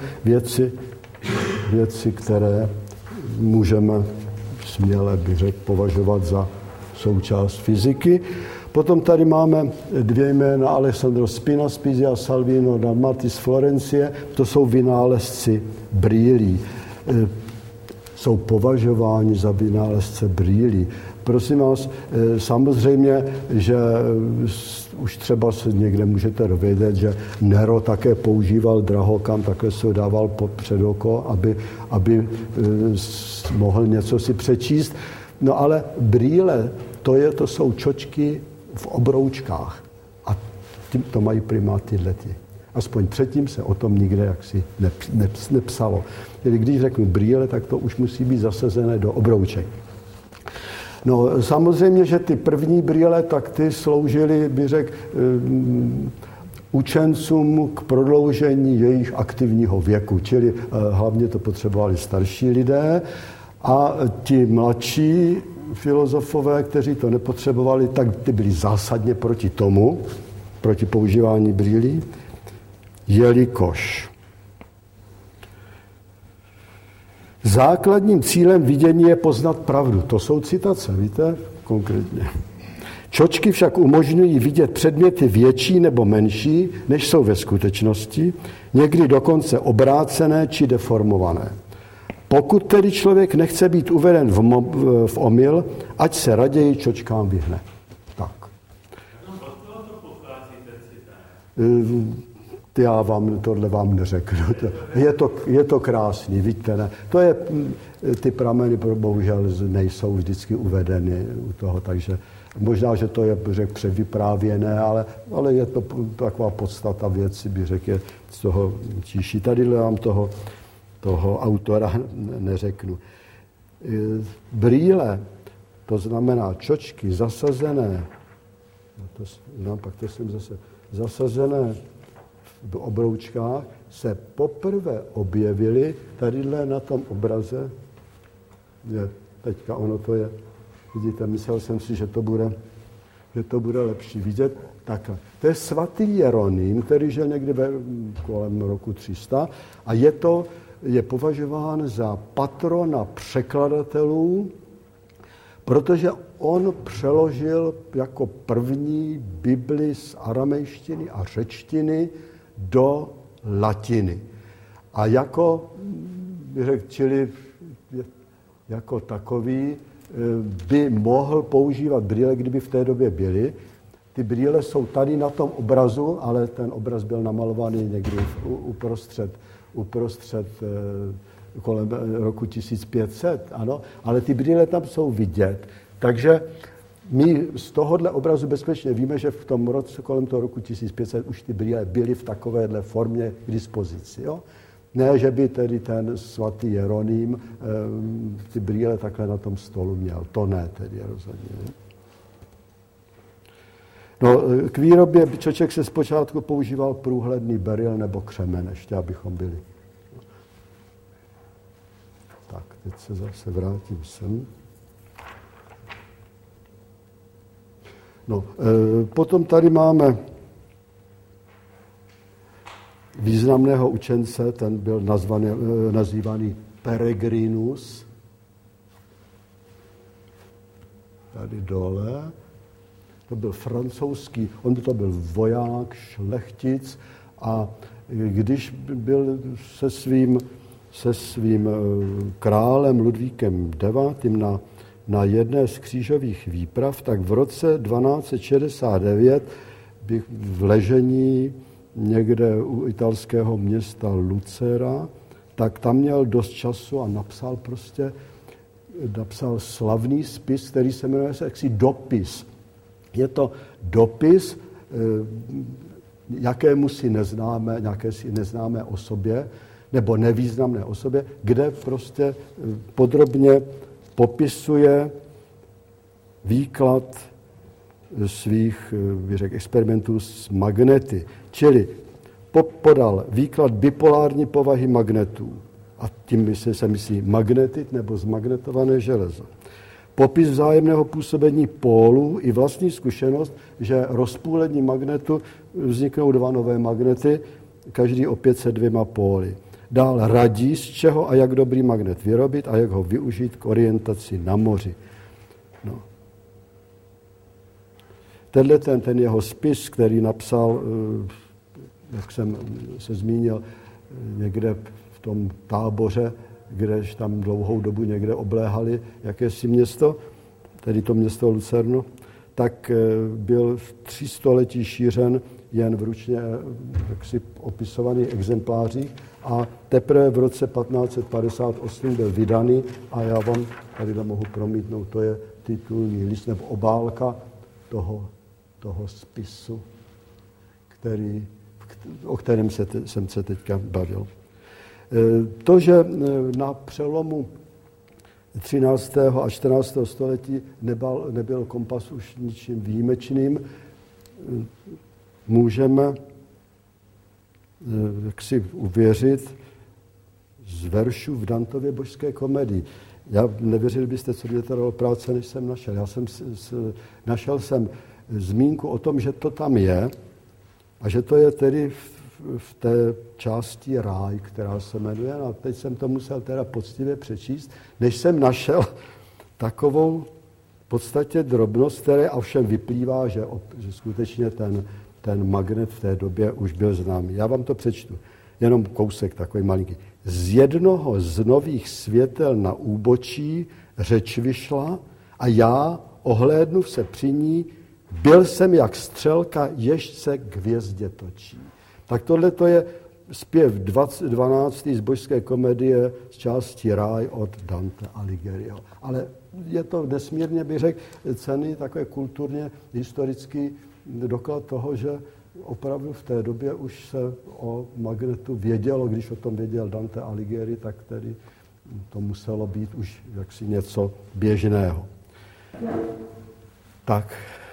věci, které můžeme směle, bych řekl, považovat za součást fyziky. Potom tady máme dvě jména, Alessandro Spina, Spizia, Salvino Dalmati z Florencie. To jsou vynálezci brýlí. Jsou považováni za vynálezce brýlí. Prosím vás, samozřejmě, že už třeba se někde můžete dovědět, že Nero také používal drahokam, takhle se ho dával před oko, aby mohl něco si přečíst. No ale brýle, to jsou čočky v obroučkách. A to mají primát tyhlety. Aspoň předtím se o tom nikde jaksi nepsalo. Tedy když řeknu brýle, tak to už musí být zasazené do obrouček. No samozřejmě, že ty první brýle, tak ty sloužily, bych řekl, učencům k prodloužení jejich aktivního věku, čili hlavně to potřebovali starší lidé a ti mladší filozofové, kteří to nepotřebovali, tak ty byli zásadně proti používání brýlí, jelikož základním cílem vidění je poznat pravdu. To jsou citace, víte, konkrétně. Čočky však umožňují vidět předměty větší nebo menší, než jsou ve skutečnosti, někdy dokonce obrácené či deformované. Pokud tedy člověk nechce být uveden v omyl, ať se raději čočkám vyhne. Tak. Tohle vám neřeknu. Je to krásný, vidíte, ne? To je, ty prameny bohužel nejsou vždycky uvedeny u toho, takže možná, že to je, řekl, převyprávěné, ale je to taková podstata věci, bych řekl, je z toho tíší. Tady vám toho autora neřeknu. Brýle, to znamená čočky zasazené, zasazené v obroučkách, se poprvé objevily tadyhle na tom obraze. Teďka ono to je, vidíte, myslel jsem si, že to bude lepší vidět. Takhle. To je svatý Jeroným, který žil někdy kolem roku 300 a je považován za patrona překladatelů, protože on přeložil jako první Bibli z aramejštiny a řečtiny do latiny. A jako takový by mohl používat brýle, kdyby v té době byly. Ty brýle jsou tady na tom obrazu, ale ten obraz byl namalovaný někdy uprostřed kolem roku 1500, ano, ale ty brýle tam jsou vidět. Takže my z tohohle obrazu bezpečně víme, že v tom roce kolem toho roku 1500 už ty brýle byly v takovéhle formě k dispozici. Jo? Ne, že by tedy ten svatý Jeroným ty brýle takhle na tom stolu měl. To ne, tedy rozhodně. No, k výrobě čoček se zpočátku používal průhledný beryl nebo křemen, ještě abychom byli. Tak, teď se zase vrátím sem. No, potom tady máme významného učence, ten byl nazývaný Peregrinus. Tady dole. To byl francouzský, on to byl voják, šlechtic a když byl se svým králem Ludvíkem IX. Na jedné z křížových výprav, tak v roce 1269 v ležení někde u italského města Lucera, tak tam měl dost času a napsal slavný spis, který se jmenuje jaksi dopis. Je to dopis nějaké si neznámé osobě nebo nevýznamné osobě, kde prostě podrobně popisuje výklad svých experimentů s magnety. Čili podal výklad bipolární povahy magnetů. A tím se myslí magnetit nebo zmagnetované železo. Popis vzájemného působení pólů i vlastní zkušenost, že rozpůlením magnetu vzniknou dva nové magnety, každý opět se dvěma póly. Dál radí, z čeho a jak dobrý magnet vyrobit a jak ho využít k orientaci na moři. No. Ten jeho spis, který napsal, jak jsem se zmínil, někde v tom táboře, kdež tam dlouhou dobu někde obléhali jakési město, tedy to město Lucerno, tak byl v 3 století šířen jen v ručně jaksi opisovaných exemplářích a teprve v roce 1558 byl vydaný a já vám tady mohu promítnout, to je titulní list nebo obálka toho spisu, o kterém jsem se teďka bavil. To, že na přelomu 13. a 14. století nebyl kompas už ničím výjimečným, můžeme si uvěřit z veršů v Dantově božské komedii. Nevěřili byste, co mě teda práce, než jsem našel. Našel jsem zmínku o tom, že to tam je a že to je tedy v té části Ráj, která se jmenuje, a teď jsem to musel teda poctivě přečíst, než jsem našel takovou podstatě drobnost, které ovšem vyplývá, že skutečně ten magnet v té době už byl známý. Já vám to přečtu, jenom kousek takový malinký. Z jednoho z nových světel na úbočí řeč vyšla a já, ohlédnuv se při ní, byl jsem jak střelka, jež se k hvězdě točí. Tak tohle to je zpěv 12. z božské komedie z části Ráj od Dante Alighieriho. Ale je to nesmírně, bych řekl, cenný takové kulturně historický doklad toho, že opravdu v té době už se o magnetu vědělo, když o tom věděl Dante Alighieri, tak tedy to muselo být už jaksi něco běžného. Tak.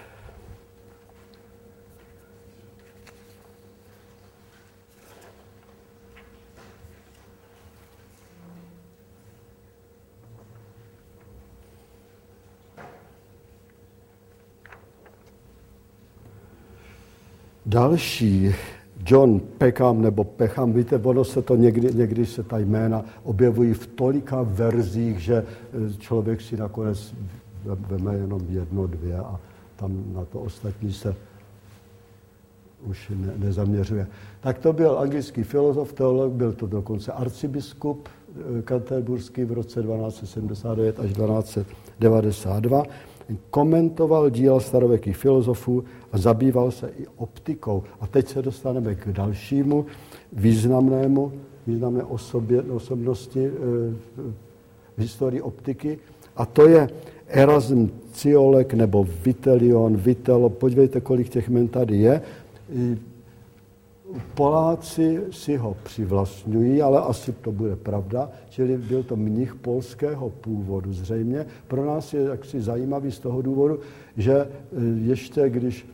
Další, John Peckham nebo Peckham, víte, ono se to někdy se ta jména objevují v tolika verzích, že člověk si nakonec veme jenom jedno, dvě a tam na to ostatní se už nezaměřuje. Tak to byl anglický filozof, teolog, byl to dokonce arcibiskup Canterburský v roce 1279 až 1292. Komentoval díla starověkých filozofů a zabýval se i optikou. A teď se dostaneme k dalšímu významné osobnosti v historii optiky. A to je Erasm Ciolek nebo Vitelion, Vitello. Podívejte, kolik těch jmen tady je. Poláci si ho přivlastňují, ale asi to bude pravda, čili byl to mnich polského původu zřejmě. Pro nás je jaksi zajímavý z toho důvodu, že ještě když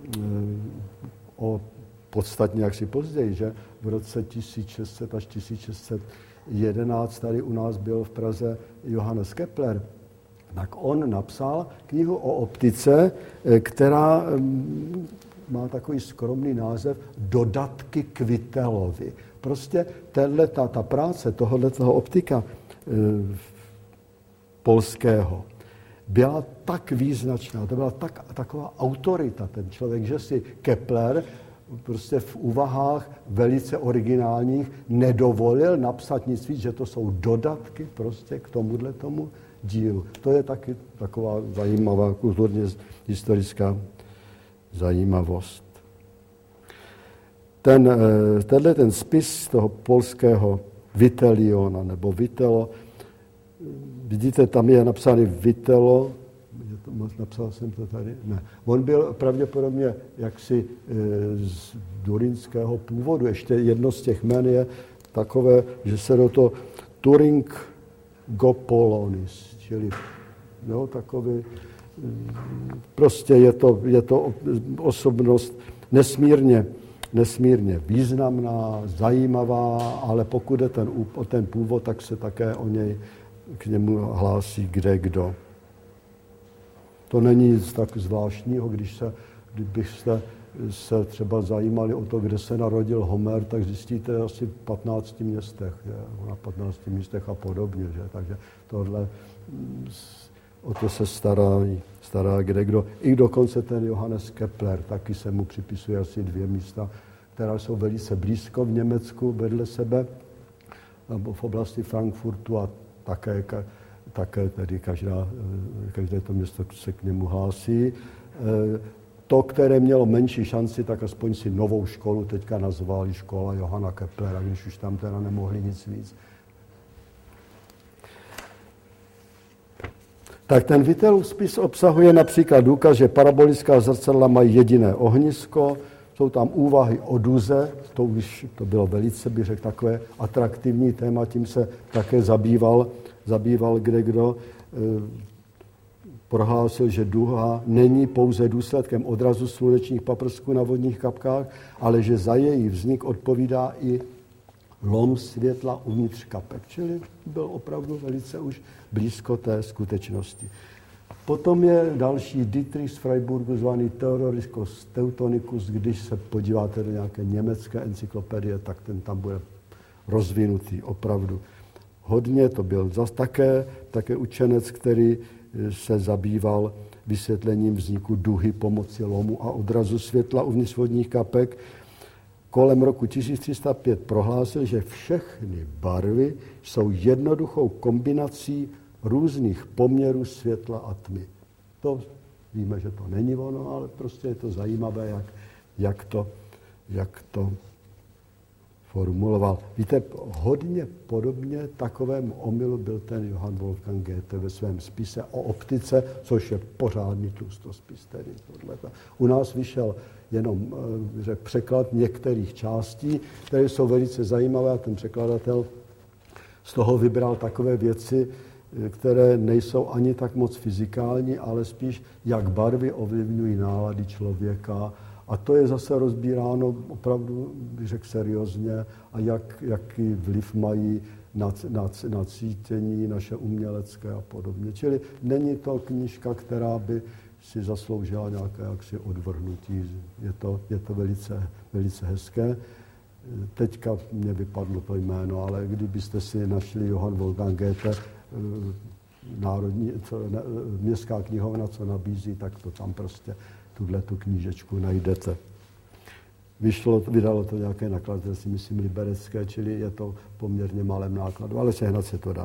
podstatně jaksi později, že v roce 1600 až 1611 tady u nás byl v Praze Johannes Kepler, tak on napsal knihu o optice, která má takový skromný název Dodatky k Vitellovi. Prostě ta práce tohoto optika polského byla tak význačná, to byla taková autorita ten člověk, že si Kepler prostě v úvahách velice originálních nedovolil napsat nic víc, že to jsou dodatky prostě k tomu dílu. To je taky taková zajímavá kulturně historická zajímavost. Ten spis toho polského Viteliona nebo Vitello, vidíte, tam je napsaný Vitello, napsal jsem to tady? Ne. On byl pravděpodobně jaksi z durínského původu. Ještě jedno z těch jmen je takové, že se do toho Turingopolonis, čili takový. Prostě je to osobnost nesmírně významná, zajímavá, ale pokud je ten původ, tak se také k němu hlásí kdo. To není nic tak zvláštního, kdybyste se třeba zajímali o to, kde se narodil Homer, tak zjistíte asi v 15 městech, na 15 místech a podobně. Že? Takže tohle o to se stará kdekdo. I dokonce ten Johannes Kepler, taky se mu připisuje asi 2 místa, která jsou velice blízko v Německu vedle sebe, nebo v oblasti Frankfurtu a také tedy každé to město se k němu hlásí. To, které mělo menší šanci, tak aspoň si novou školu teďka nazvali škola Johana Keplera, když už tam teda nemohli nic víc. Tak ten Vitellův spis obsahuje například důkaz, že parabolická zrcadla mají jediné ohnisko, jsou tam úvahy o duze, to bylo velice, bych řekl, takové atraktivní téma, tím se také zabýval kdekdo. Prohlásil, že duha není pouze důsledkem odrazu slunečních paprsků na vodních kapkách, ale že za její vznik odpovídá i lom světla uvnitř kapek. Čili byl opravdu velice už blízko té skutečnosti. Potom je další Dietrich z Freiburgu, zvaný Theodoricus Teutonicus. Když se podíváte do nějaké německé encyklopedie, tak ten tam bude rozvinutý opravdu hodně. To byl zase také učenec, se zabýval vysvětlením vzniku duhy pomocí lomu a odrazu světla uvnitř vodních kapek. Kolem roku 1305 prohlásil, že všechny barvy jsou jednoduchou kombinací různých poměrů světla a tmy. To víme, že to není ono, ale prostě je to zajímavé, jak to formuloval. Víte, hodně podobně takovému omylu byl ten Johann Wolfgang Goethe ve svém spise o optice, což je pořádný tlustospis. Tedy tohleto. U nás vyšel jenom překlad některých částí, které jsou velice zajímavé a ten překladatel z toho vybral takové věci, které nejsou ani tak moc fyzikální, ale spíš jak barvy ovlivňují nálady člověka. A to je zase rozbíráno opravdu, bych řekl, seriózně a jaký vliv mají na cítění naše umělecké a podobně. Čili není to knížka, která by si zasloužila nějaké jaksi odvrhnutí. Je to velice, velice hezké. Teďka mě vypadlo to jméno, ale kdybyste si našli Johann Wolfgang Goethe, městská knihovna, co nabízí, tak to tam prostě tu knížečku najdete. Vydalo to nějaké nakladatelství, myslím liberecké, čili je to poměrně malém nákladu, ale sehnat se to dá.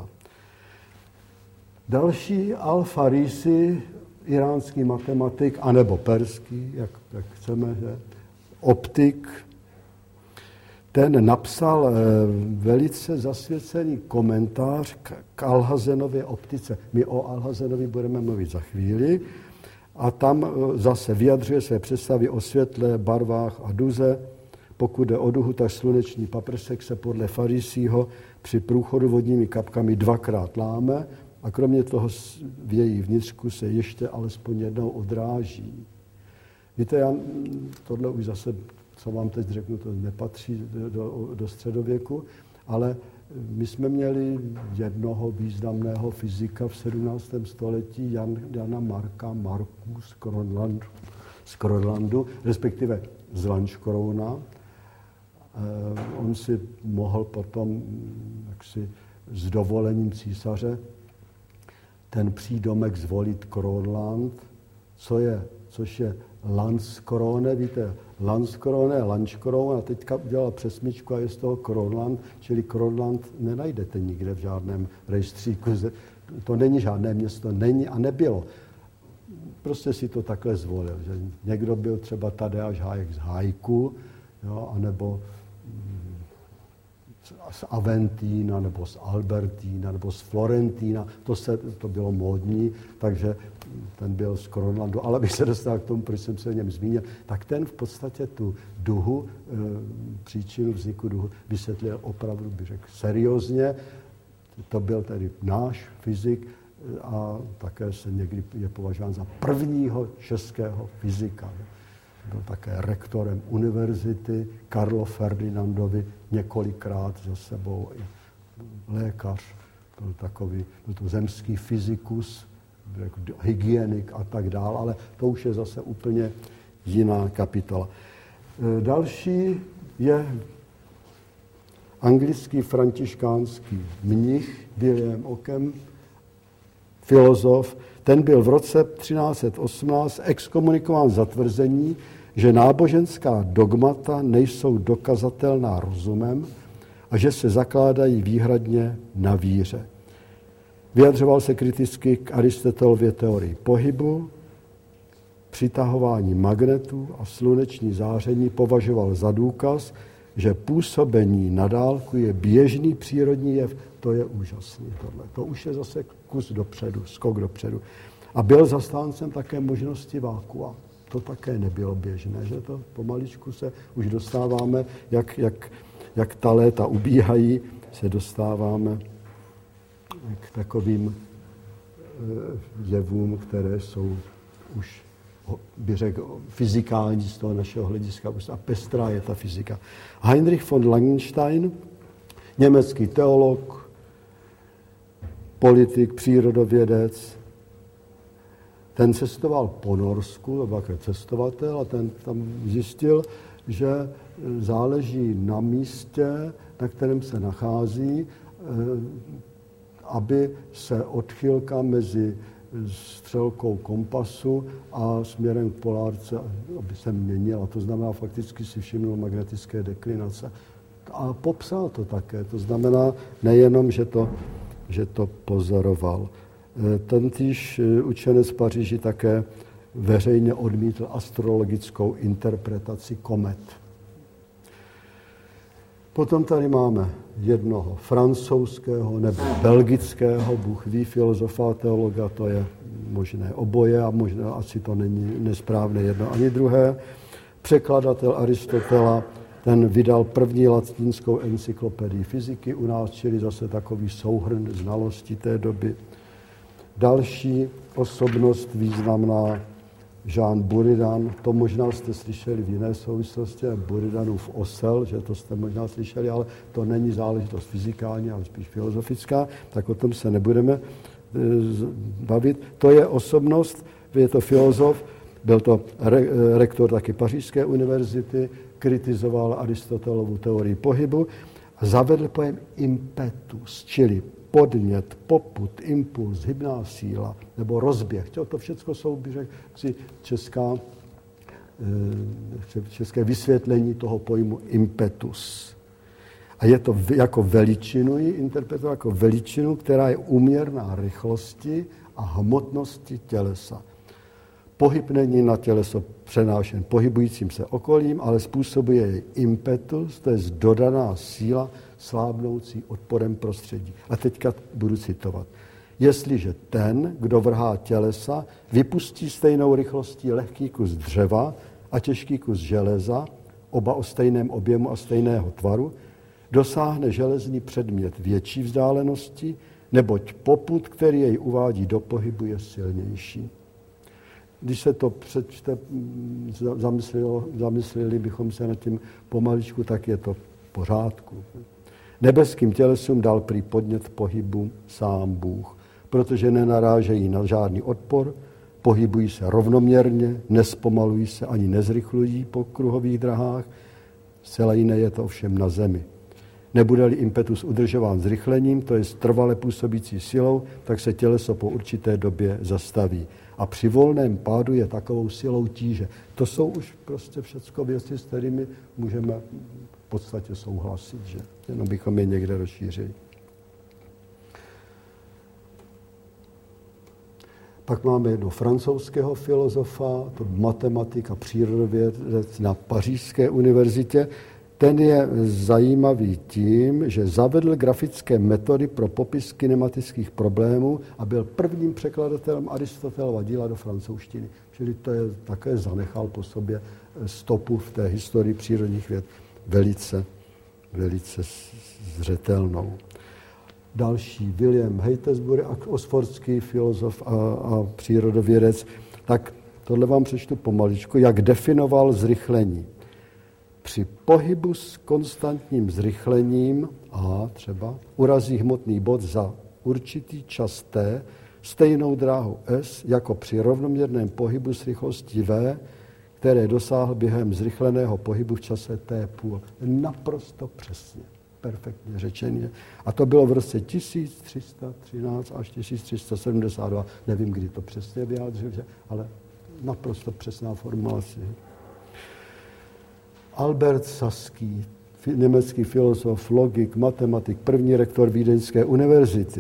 Další Al-Farisi, iránský matematik, anebo perský, jak chceme, že? Optik, ten napsal velice zasvěcený komentář k Alhazenově optice. My o Alhazenovi budeme mluvit za chvíli. A tam zase vyjadřuje své představy o světle, barvách a duze. Pokud jde o duhu, tak sluneční paprsek se podle Farisího při průchodu vodními kapkami dvakrát láme a kromě toho v její vnitřku se ještě alespoň jednou odráží. Víte, já tohle už zase, co vám teď řeknu, to nepatří do středověku, ale my jsme měli jednoho významného fyzika v 17. století, Jana Marka Marku z Kronlandu, respektive z Lanškrouna. On si mohl potom jaksi s dovolením císaře ten přídomek zvolit Kronland, což je Landskrone, víte, Landskrone, Lanškroun a teďka udělala přesmičku a je z toho Kronland, čili Kronland nenajdete nikde v žádném rejstříku. To není žádné město, není a nebylo. Prostě si to takhle zvolil, že někdo byl třeba Tadeáš Hájek z Hájku, jo, anebo z Aventína, nebo z Albertína, nebo z Florentína, to bylo módní, takže ten byl z Kronlandu, ale bych se dostal k tomu, proč jsem se o něm zmínil, tak ten v podstatě tu duhu, příčinu vzniku duhu vysvětlil opravdu, bych řekl, seriózně. To byl tedy náš fyzik a také se někdy je považován za prvního českého fyzika. Byl také rektorem univerzity, Karlo Ferdinandovi několikrát za sebou i lékař, byl to zemský fyzikus, hygienik a tak dál, ale to už je zase úplně jiná kapitola. Další je anglický františkánský mnich William Ockham, filozof. Ten byl v roce 1318 exkomunikován za tvrzení, že náboženská dogmata nejsou dokazatelná rozumem a že se zakládají výhradně na víře. Vyjadřoval se kriticky k Aristotelově teorii pohybu, přitahování magnetů a sluneční záření považoval za důkaz, že působení na dálku je běžný přírodní jev. To je úžasný tohle. To už je zase kus dopředu, skok dopředu. A byl zastáncem také možnosti vákua. To také nebylo běžné, že to pomaličku se už dostáváme, jak ta léta ubíhají, se dostáváme k takovým jevům, které jsou už, bych řekl, fyzikální z toho našeho hlediska. A pestrá je ta fyzika. Heinrich von Langenstein, německý teolog, politik, přírodovědec, ten cestoval po Norsku, to byl takový cestovatel, a ten tam zjistil, že záleží na místě, na kterém se nachází, aby se odchylka mezi střelkou kompasu a směrem k polárce, aby se měnila. To znamená, fakticky si všimnul magnetické deklinace. A popsal to také. To znamená nejenom, že to pozoroval. Tentýž učenec v Paříži také veřejně odmítl astrologickou interpretaci komet. Potom tady máme jednoho francouzského nebo belgického, Bůh ví, filozofa a teologa, to je možné oboje a možná asi to není nesprávné jedno ani druhé. Překladatel Aristotela, ten vydal první latinskou encyklopedii fyziky u nás, čili zase takový souhrn znalostí té doby. Další osobnost významná, Jean Buridan, to možná jste slyšeli v jiné souvislosti, Buridanův osel, že to jste možná slyšeli, ale to není záležitost fyzikální, ale spíš filozofická, tak o tom se nebudeme bavit. To je osobnost, je to filozof, byl to rektor taky Pařížské univerzity, kritizoval Aristotelovu teorii pohybu a zavedl pojem impetus, čili podnět, popud, impuls, hybná síla nebo rozběh. To všechno jsou, bych řekl, české vysvětlení toho pojmu impetus. A je to jako veličinu, ji interpretuje jako veličinu, která je úměrná rychlosti a hmotnosti tělesa. Pohyb není na těleso přenášen pohybujícím se okolím, ale způsobuje jej impetus, to je dodaná síla slábnoucí odporem prostředí. A teďka budu citovat. Jestliže ten, kdo vrhá tělesa, vypustí stejnou rychlostí lehký kus dřeva a těžký kus železa, oba o stejném objemu a stejného tvaru, dosáhne železný předmět větší vzdálenosti, neboť popud, který jej uvádí do pohybu, je silnější. Když se to přečte, zamysleli bychom se nad tím pomaličku, tak je to v pořádku. Nebeským tělesům dal prý podnět pohybu sám Bůh, protože nenarážejí na žádný odpor, pohybují se rovnoměrně, nespomalují se ani nezrychlují po kruhových drahách. Zcela jiné je to ovšem na zemi. Nebude-li impetus udržován zrychlením, to je trvale působící silou, tak se těleso po určité době zastaví. A při volném pádu je takovou silou tíže. To jsou už prostě všechno věci, s kterými můžeme v podstatě souhlasit, že? Jenom bychom je někde rozšířili. Pak máme jednoho francouzského filozofa, to matematik a přírodovědec na Pařížské univerzitě. Ten je zajímavý tím, že zavedl grafické metody pro popis kinematických problémů a byl prvním překladatelem Aristotelova díla do francouzštiny. Čili to je také zanechal po sobě stopu v té historii přírodních věd velice zřetelnou. Další, William Heytesbury, oxfordský filozof a přírodovědec. Tak tohle vám přečtu pomaličku, jak definoval zrychlení. Při pohybu s konstantním zrychlením A třeba urazí hmotný bod za určitý čas T stejnou dráhu S jako při rovnoměrném pohybu s rychlostí V, které dosáhl během zrychleného pohybu v čase T půl. Naprosto přesně, perfektně řečeně. A to bylo v roce 1313 až 1372. Nevím, kdy to přesně vyjádřil, ale naprosto přesná formulace. Albert Saský, německý filozof, logik, matematik, první rektor Vídeňské univerzity,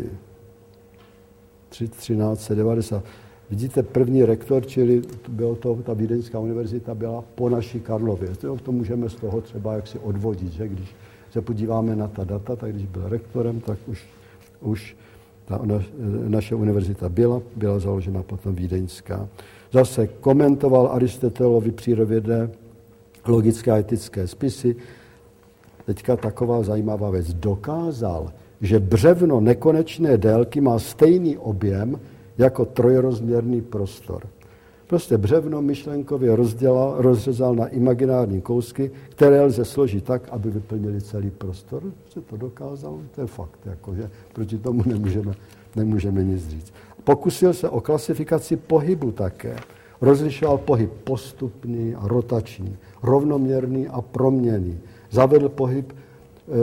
1390. Vidíte, první rektor, čili ta Vídeňská univerzita byla po naší Karlově. To můžeme z toho třeba jaksi odvodit, že když se podíváme na ta data, tak když byl rektorem, tak už ta naše univerzita byla založena potom Vídeňská. Zase komentoval Aristotelovi přírodovědné logické a etické spisy. Teďka taková zajímavá věc. Dokázal, že břevno nekonečné délky má stejný objem jako trojrozměrný prostor. Prostě břevno myšlenkově rozřezal na imaginární kousky, které lze složit tak, aby vyplnili celý prostor. Se to dokázal, to je fakt, jakože proti tomu nemůžeme nic říct. Pokusil se o klasifikaci pohybu také. Rozlišoval pohyb postupný a rotační, rovnoměrný a proměnný. Zavedl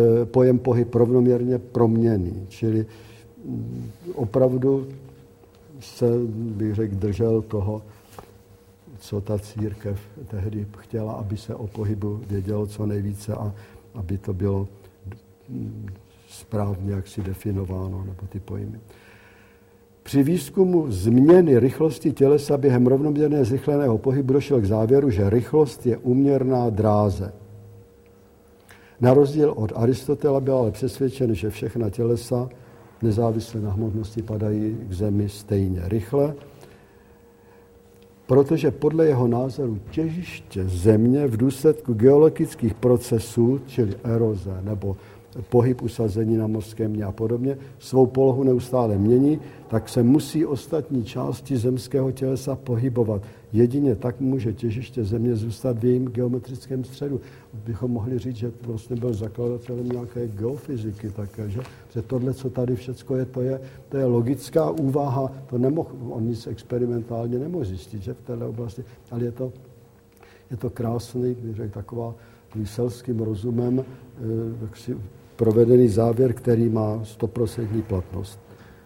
pojem pohyb rovnoměrně proměnný, čili opravdu se, bych řekl, držel toho, co ta církev tehdy chtěla, aby se o pohybu vědělo co nejvíce a aby to bylo správně jaksi definováno, nebo ty pojmy. Při výzkumu změny rychlosti tělesa během rovnoměrně zrychleného pohybu došel k závěru, že rychlost je úměrná dráze. Na rozdíl od Aristotela byl ale přesvědčen, že všechna tělesa nezávisle na hmotnosti padají k zemi stejně rychle, protože podle jeho názoru těžiště země v důsledku geologických procesů, čili eroze nebo pohyb usazení na mořském dně a podobně, svou polohu neustále mění, tak se musí ostatní části zemského tělesa pohybovat. Jedině tak může těžiště země zůstat v jejím geometrickém středu. Bychom mohli říct, že vlastně byl zakladatelem nějaké geofyziky také, že tohle, co tady všecko je, to je logická úvaha, to on nic experimentálně nemohl zjistit, že v této oblasti, ale je to krásný, bych řekl, taková selským rozumem provedený závěr, který má 100% platnost.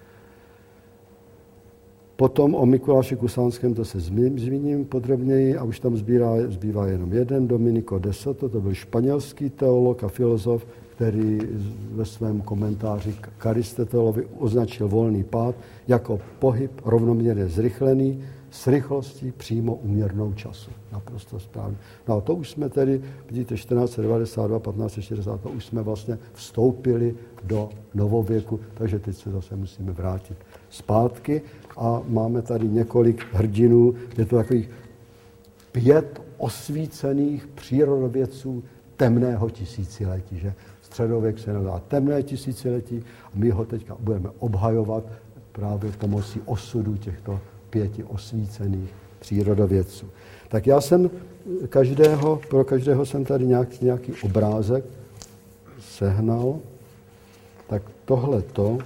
Potom o Mikuláši Kusánském to se zmíním podrobněji a už tam zbývá jenom jeden, Domenico de Soto, to byl španělský teolog a filozof, který ve svém komentáři k Aristotelovi označil volný pád jako pohyb rovnoměrně zrychlený s rychlostí přímo úměrnou času. Naprosto správně. No a to už jsme tedy, vidíte, 1492, 1540, to už jsme vlastně vstoupili do novověku, takže teď se zase musíme vrátit zpátky a máme tady několik hrdinů, je to takových 5 osvícených přírodovědců temného tisíciletí, že středověk se nazývá temné tisíciletí a my ho teďka budeme obhajovat právě pomocí osudu těchto 5 osvícených přírodovědců. Tak já jsem pro každého jsem tady nějaký obrázek sehnal. Tak tohleto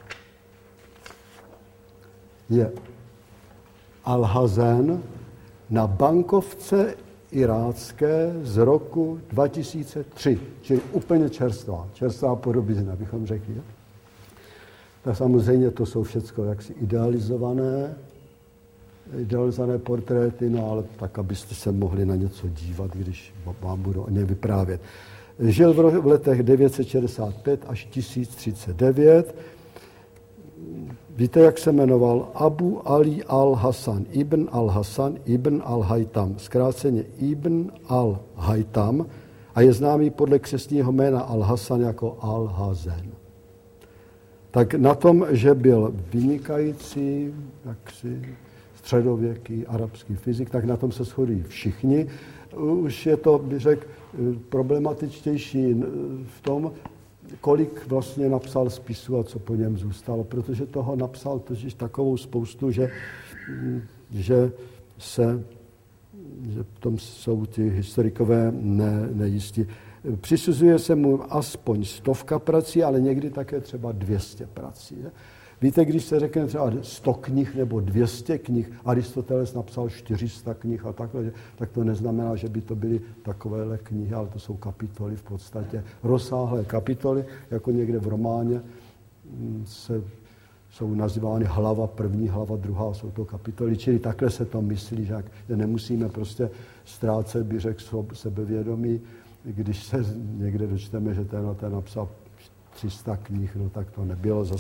je Alhazen na bankovce irácké z roku 2003, čili úplně čerstvá podobizna, bychom řekli. Tak samozřejmě to jsou všechno jaksi idealizované portréty, no ale tak, abyste se mohli na něco dívat, když vám budu o něm vyprávět. Žil v letech 965 až 1039. Víte, jak se jmenoval? Abu Ali al-Hasan, Ibn al-Hasan, Ibn al-Haytam, zkráceně Ibn al-Haytam a je známý podle křestního jména al-Hasan jako al-Hazen. Tak na tom, že byl vynikající středověký arabský fyzik, tak na tom se shodují všichni. Už je to, bych řekl, problematičtější v tom, kolik vlastně napsal spisů a co po něm zůstalo, protože toho napsal totiž takovou spoustu, že v tom jsou ti historikové nejistí. Přisuzuje se mu aspoň 100 prací, ale někdy také třeba 200 prací. Je? Víte, když se řekne třeba 100 knih nebo 200 knih, Aristoteles napsal 400 knih a takhle, tak to neznamená, že by to byly takovéhle knihy, ale to jsou kapitoly v podstatě, rozsáhlé kapitoly, jako někde v románě jsou nazývány hlava první, hlava druhá, jsou to kapitoly, čili takhle se to myslí, že nemusíme prostě ztrácet, by řekl, sebevědomí, když se někde dočteme, že ten napsal 300 knih, no tak to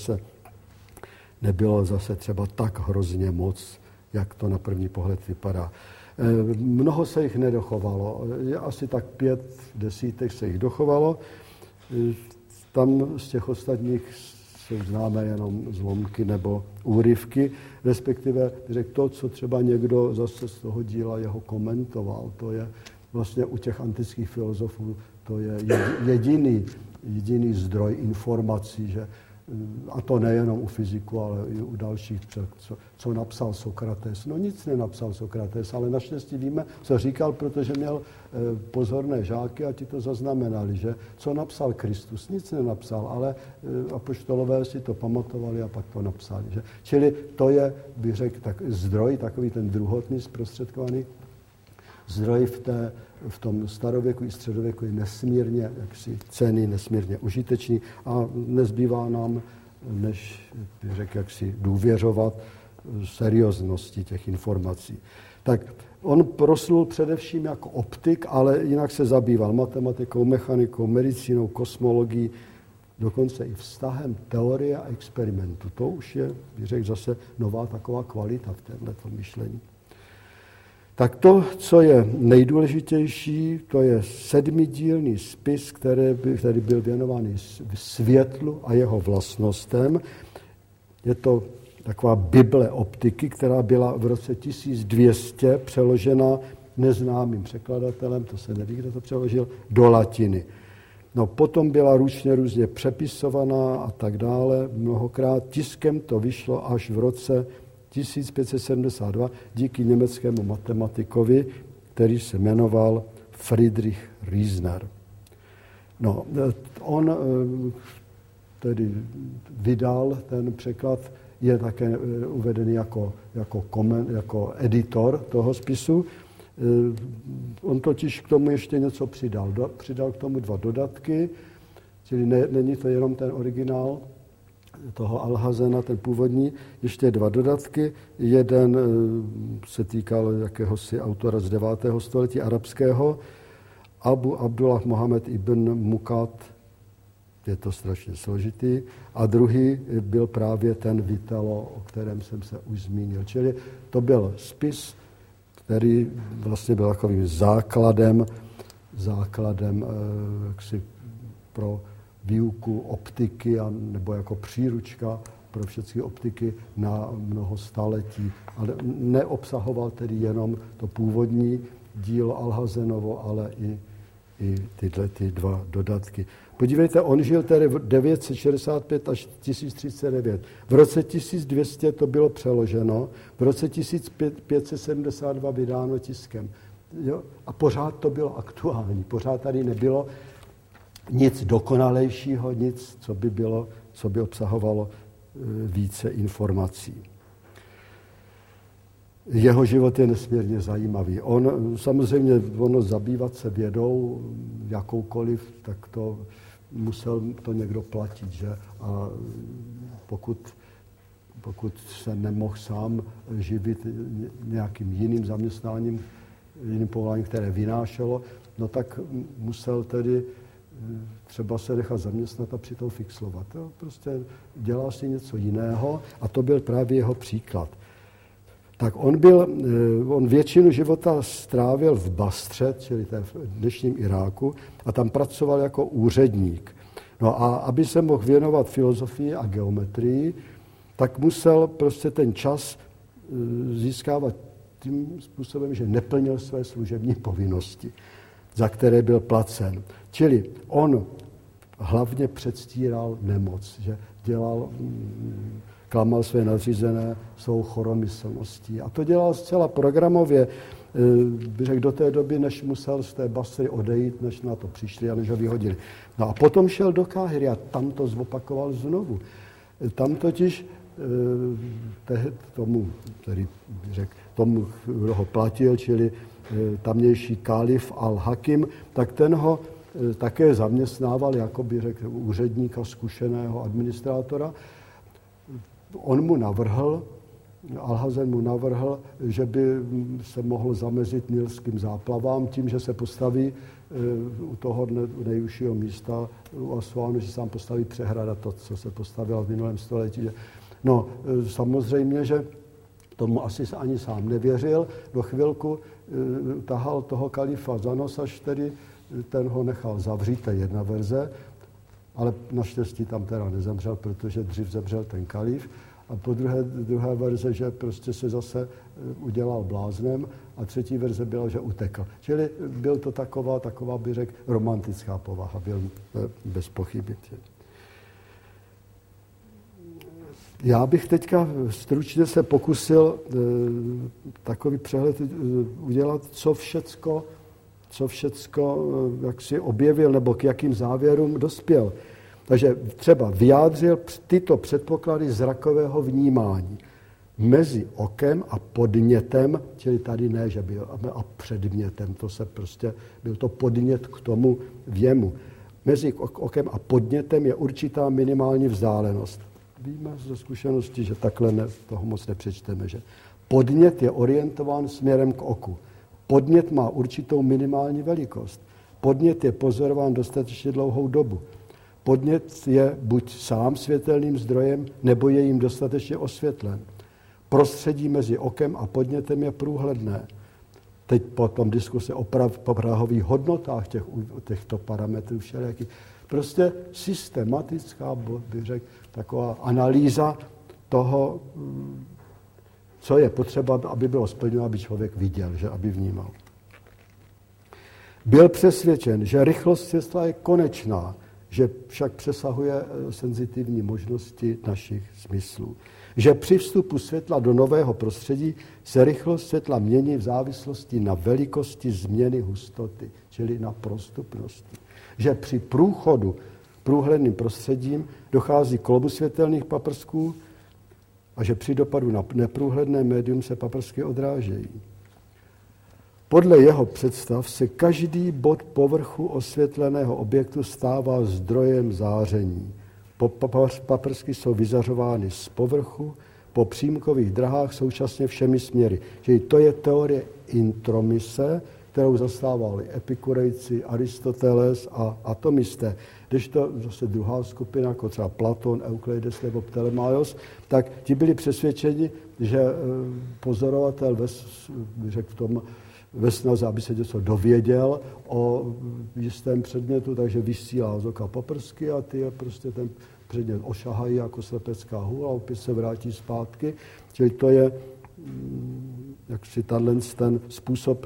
nebylo zase třeba tak hrozně moc, jak to na první pohled vypadá. Mnoho se jich nedochovalo, asi tak 5 desítek se jich dochovalo, tam z těch ostatních jsou známé jenom zlomky nebo úryvky, respektive řekl to, co třeba někdo zase z toho díla jeho komentoval, to je vlastně u těch antických filozofů, to je jediný zdroj informací, že a to nejenom u fyziku, ale i u dalších, co napsal Sokrates. No nic nenapsal Sokrates, ale naštěstí víme, co říkal, protože měl pozorné žáky a ti to zaznamenali, že co napsal Kristus, nic nenapsal, ale apoštolové si to pamatovali a pak to napsali. Že? Čili to je, bych řekl, zdroj, takový ten druhotný zprostředkovaný zdroj v tom starověku i středověku je nesmírně cenný, nesmírně užitečný a nezbývá nám, než bych řekl, důvěřovat serióznosti těch informací. Tak on proslul především jako optik, ale jinak se zabýval matematikou, mechanikou, medicínou, kosmologií, dokonce i vztahem teorie a experimentu. To už je, bych řekl, zase nová taková kvalita v této myšlení. Tak to, co je nejdůležitější, to je 7dílný spis, který byl věnovaný světlu a jeho vlastnostem. Je to taková Bible optiky, která byla v roce 1200 přeložena neznámým překladatelem, to se neví, kdo to přeložil, do latiny. No potom byla různě přepisovaná a tak dále. Mnohokrát tiskem to vyšlo až v roce 1572 díky německému matematikovi, který se jmenoval Friedrich Riesner. No, on tedy vydal ten překlad, je také uvedený jako editor toho spisu. On totiž k tomu ještě něco přidal. Přidal k tomu 2 dodatky, čili není to jenom ten originál toho Alhazena, ten původní, ještě 2 dodatky. Jeden se týkal jakéhosi autora z 9. století arabského, Abu Abdullah Mohamed ibn Mukat, je to strašně složitý, a druhý byl právě ten Vitello, o kterém jsem se už zmínil. Čili to byl spis, který vlastně byl takovým základem jaksi pro výuku optiky nebo jako příručka pro všechny optiky na mnoho staletí. Ale neobsahoval tedy jenom to původní dílo Alhazenovo, ale i tyhle 2 dodatky. Podívejte, on žil tedy 965 až 1039. V roce 1200 to bylo přeloženo, v roce 1572 vydáno tiskem. Jo? A pořád to bylo aktuální, pořád tady nebylo nic dokonalejšího, nic, co by obsahovalo více informací. Jeho život je nesmírně zajímavý. Samozřejmě zabývat se vědou jakoukoliv, tak to musel to někdo platit, že? A pokud se nemohl sám živit nějakým jiným zaměstnáním, jiným povoláním, které vynášelo, no tak musel tedy třeba se nechat zaměstnat a přitom fixlovat. Jo? Prostě dělal si něco jiného a to byl právě jeho příklad. Tak on většinu života strávil v Bastře, čili v dnešním Iráku, a tam pracoval jako úředník. No a aby se mohl věnovat filozofii a geometrii, tak musel prostě ten čas získávat tím způsobem, že neplnil své služební povinnosti, za které byl placen. Čili on hlavně předstíral nemoc, že klamal své nadřízené svou choromyslností. A to dělal zcela programově, řekl do té doby, než musel z té Basry odejít, než na to přišli a než ho vyhodili. No a potom šel do Káhiry a tam to zopakoval znovu. Tam totiž tomu, kdo ho platil, čili tamnější kalif Al-Hakim, tak ten ho také zaměstnával, jako by řekl, úředníka, zkušeného administrátora. Alhazen mu navrhl, že by se mohl zamezit nilským záplavám tím, že se postaví u toho nejužšího místa u Asvánu, že se tam postaví přehrada, to, co se postavilo v minulém století. No, samozřejmě, že tomu asi ani sám nevěřil. Do chvilku tahal toho kalifa za nos, až tedy ten ho nechal zavřít, to je jedna verze, ale naštěstí tam teda nezemřel, protože dřív zemřel ten kalif. A po druhé verze, že prostě se zase udělal bláznem a třetí verze byla, že utekl. Čili byl to taková by řekl, romantická povaha, byl bez pochyby. Já bych teďka stručně se pokusil takový přehled udělat, co všecko jak si objevil nebo k jakým závěrům dospěl. Takže třeba vyjádřil tyto předpoklady zrakového vnímání mezi okem a podnětem, čili tady ne, že byl a předmětem, byl to podnět k tomu věmu. Mezi okem a podnětem je určitá minimální vzdálenost. víme ze zkušenosti, že takhle toho moc nepřečteme, že podnět je orientován směrem k oku. Podnět má určitou minimální velikost. Podnět je pozorován dostatečně dlouhou dobu. Podnět je buď sám světelným zdrojem, nebo je jim dostatečně osvětlen. Prostředí mezi okem a podnětem je průhledné. Teď potom diskuse o prahových hodnotách těchto parametrů všelijakých. Prostě systematická, bych řekl, taková analýza toho, co je potřeba, aby bylo splněno, aby člověk viděl, že aby vnímal. Byl přesvědčen, že rychlost světla je konečná, že však přesahuje senzitivní možnosti našich smyslů. Že při vstupu světla do nového prostředí se rychlost světla mění v závislosti na velikosti změny hustoty, čili na prostupnosti. Že při průchodu průhledným prostředím dochází k klobu světelných paprsků a že při dopadu na neprůhledné médium se paprsky odrážejí. Podle jeho představ se každý bod povrchu osvětleného objektu stává zdrojem záření. Paprsky jsou vyzařovány z povrchu po přímkových drahách současně všemi směry. Čili to je teorie intromise, kterou zastávali Epikurejci, Aristoteles a atomisté. Když to zase druhá skupina, jako třeba Platon, Euklides nebo Ptolemaios, tak ti byli přesvědčeni, že pozorovatel ve snaze, aby se něco dověděl o jistém předmětu, takže vysílá z oka paprsky a ty je prostě ten předmět ošahají jako slepecká hůl a opět se vrátí zpátky. Čili to je jaksi ten způsob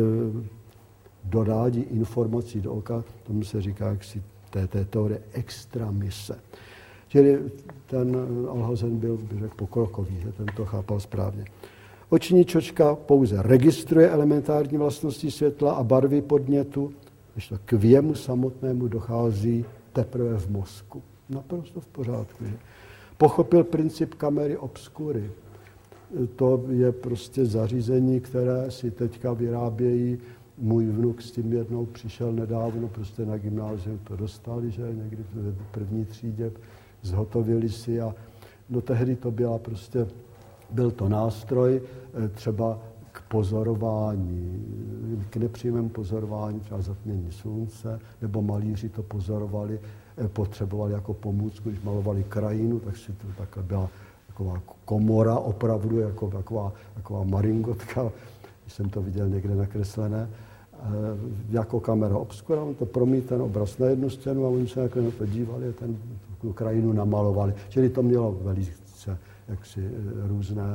dodání informací do oka, tomu se říká jaksi té teorie extramise. Čili ten Alhazen byl, bych řekl, pokrokový, že ten to chápal správně. Oční čočka pouze registruje elementární vlastnosti světla a barvy podnětu, když to k věmu samotnému dochází teprve v mozku. Naprosto v pořádku. Že? Pochopil princip kamery obscury. To je prostě zařízení, které si teďka vyrábějí. Můj vnuk s tím jednou přišel nedávno, prostě na gymnázium to dostali, že někdy v první třídě zhotovili si a no tehdy to byla prostě, byl to nástroj třeba k pozorování, k nepřímému pozorování, třeba zatmění slunce, nebo malíři to pozorovali, potřebovali jako pomůcku, když malovali krajinu, tak si to takhle byla taková komora, opravdu jako taková maringotka, když jsem to viděl někde nakreslené, jako kamera obskura, on to promítl ten obraz na jednu stěnu a oni se jako na to dívali a tu krajinu namalovali. Čili to mělo velice jaksi různé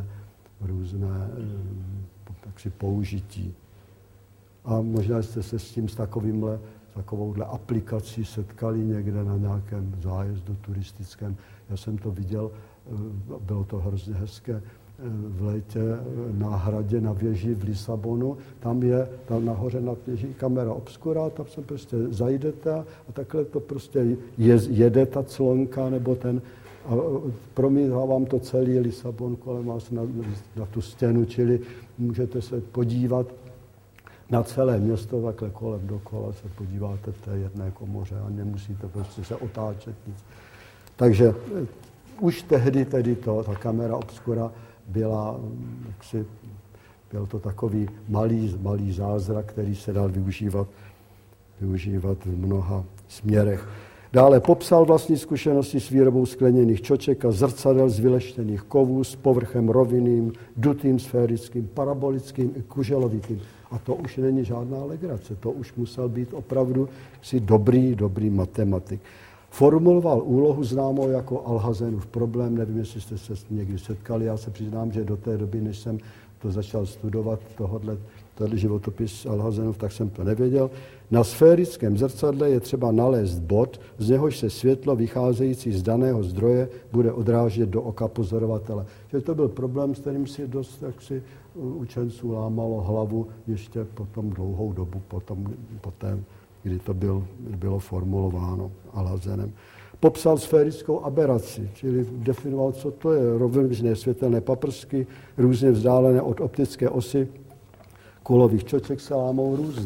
jaksi použití. A možná jste se s tím takovouhle aplikací setkali někde na nějakém zájezdu turistickém. Já jsem to viděl, bylo to hrozně hezké, v létě na hradě, na věži v Lisabonu, tam nahoře nad věží kamera obskura, tam se prostě zajdete a takhle to prostě jede ta clonka nebo a promítá vám to celý Lisabon kolem vás na tu stěnu, čili můžete se podívat na celé město, takhle kolem dokola se podíváte v té jedné komoře a nemusíte prostě se otáčet nic. Takže už tehdy ta kamera obskura byl to takový malý zázrak, který se dal využívat v mnoha směrech. Dále popsal vlastní zkušenosti s výrobou skleněných čoček a zrcadel z vyleštěných kovů s povrchem rovinným, dutým, sférickým, parabolickým i kuželovitým. A to už není žádná legrace, to už musel být opravdu dobrý matematik. Formuloval úlohu známou jako Alhazenův problém, nevím, jestli jste se někdy setkali, já se přiznám, že do té doby, než jsem to začal studovat, tohle životopis Alhazenův, tak jsem to nevěděl. Na sférickém zrcadle je třeba nalézt bod, z něhož se světlo vycházející z daného zdroje bude odrážet do oka pozorovatele. Že to byl problém, s kterým si dost jaksi učenců lámalo hlavu ještě potom dlouhou dobu, poté, kdy to bylo formulováno Alhazenem. Popsal sférickou aberaci, čili definoval, co to je rovnoměrné světelné paprsky, různě vzdálené od optické osy kulových čoček se lámou různě.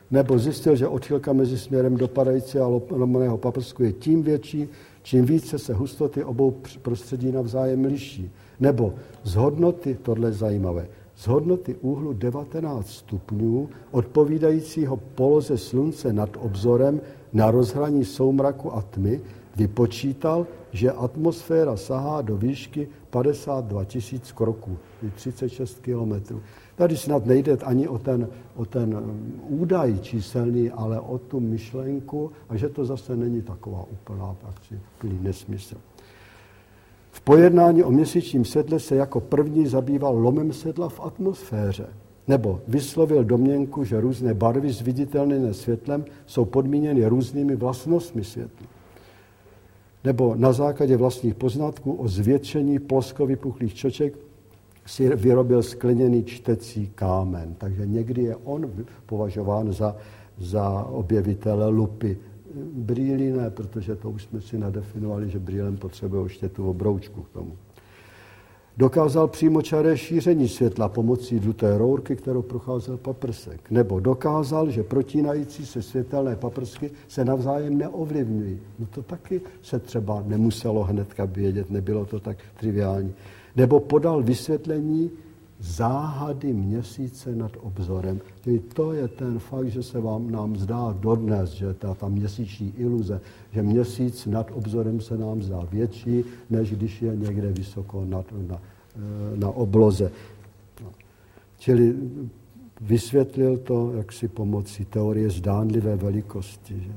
Nebo zjistil, že odchylka mezi směrem dopadající a lomeného paprsku je tím větší, čím více se hustoty obou prostředí navzájem liší. Nebo z hodnoty, tohle je zajímavé, z hodnoty úhlu 19 stupňů, odpovídajícího poloze slunce nad obzorem na rozhraní soumraku a tmy, vypočítal, že atmosféra sahá do výšky 52 000 kroků, 36 kilometrů. Tady snad nejde ani o ten údaj číselný, ale o tu myšlenku, a že to zase není taková úplný nesmysl. V pojednání o měsíčním světle se jako první zabýval lomem světla v atmosféře, nebo vyslovil domněnku, že různé barvy zviditelněné světlem jsou podmíněny různými vlastnostmi světla. Nebo na základě vlastních poznatků o zvětšení ploskovypuchlých čoček si vyrobil skleněný čtecí kámen. Takže někdy je on považován za objevitele lupy. Brýlí ne, protože to už jsme si nadefinovali, že brýlem potřebuje ještě tu obroučku k tomu. Dokázal přímočaré šíření světla pomocí duté rourky, kterou procházel paprsek. Nebo dokázal, že protínající se světelné paprsky se navzájem neovlivňují. No to taky se třeba nemuselo hnedka vědět, nebylo to tak triviální. Nebo podal vysvětlení záhady měsíce nad obzorem. Tedy to je ten fakt, že se nám zdá dodnes, že ta měsíční iluze, že měsíc nad obzorem se nám zdá větší, než když je někde vysoko na obloze. Čili vysvětlil to jaksi pomocí teorie zdánlivé velikosti. Že?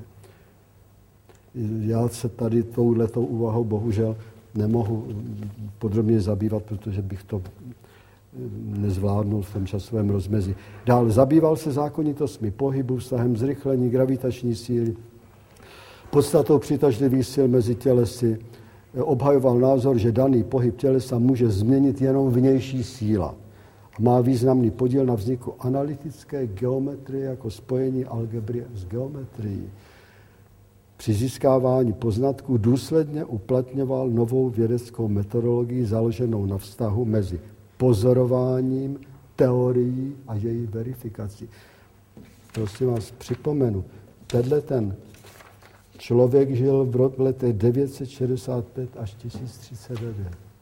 Já se tady touhletou úvahou bohužel nemohu podrobně zabývat, protože bych to nezvládnul v tom časovém rozmezí. Dál zabýval se zákonitostmi pohybu, vztahem zrychlení, gravitační síly, podstatou přitažlivých sil mezi tělesy, obhajoval názor, že daný pohyb tělesa může změnit jenom vnější síla. Má významný podíl na vzniku analytické geometrie jako spojení algebry s geometrií. Při získávání poznatků důsledně uplatňoval novou vědeckou metodologii založenou na vztahu mezi pozorováním, teorií a její verifikací. Prosím vás, připomenu, ten člověk žil v letech 965 až 1039.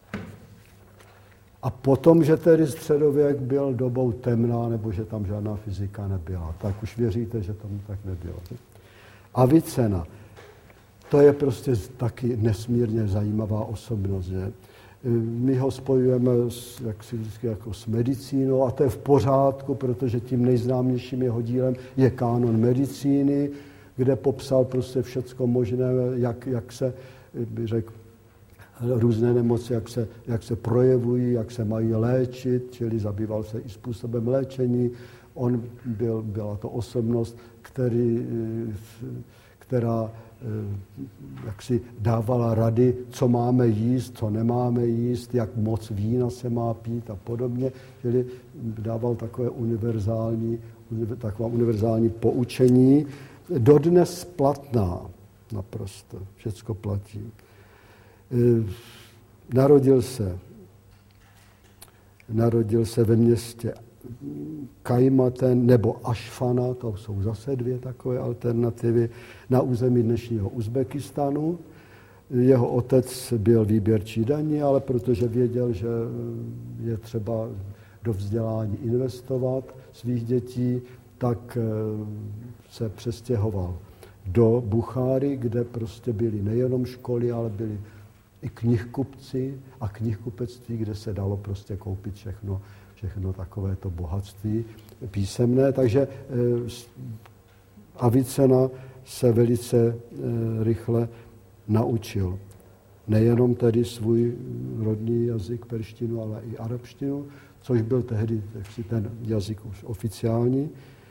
A potom, že tedy středověk byl dobou temná, nebo že tam žádná fyzika nebyla, tak už věříte, že tam tak nebylo. Avicenna, to je prostě taky nesmírně zajímavá osobnost. Že? My ho spojujeme s medicínou a to je v pořádku, protože tím nejznámějším jeho dílem je kánon medicíny, kde popsal prostě všecko možné, jak se, bych řekl, různé nemoci, jak se projevují, jak se mají léčit, čili zabýval se i způsobem léčení. On byla to osobnost, která jaksi dávala rady, co máme jíst, co nemáme jíst, jak moc vína se má pít a podobně. Čili dával takové univerzální poučení. Dodnes platná, naprosto, všecko platí. Narodil se ve městě Kajmaten nebo Ašfana, to jsou zase dvě takové alternativy, na území dnešního Uzbekistánu. Jeho otec byl výběrčí daní, ale protože věděl, že je třeba do vzdělání investovat svých dětí, tak se přestěhoval do Bucháry, kde prostě byly nejenom školy, ale byly i knihkupci a knihkupectví, kde se dalo prostě koupit všechno takovéto bohatství písemné. Takže Avicenna se velice rychle naučil. Nejenom tedy svůj rodný jazyk perštinu, ale i arabštinu, což byl tehdy ten jazyk už oficiální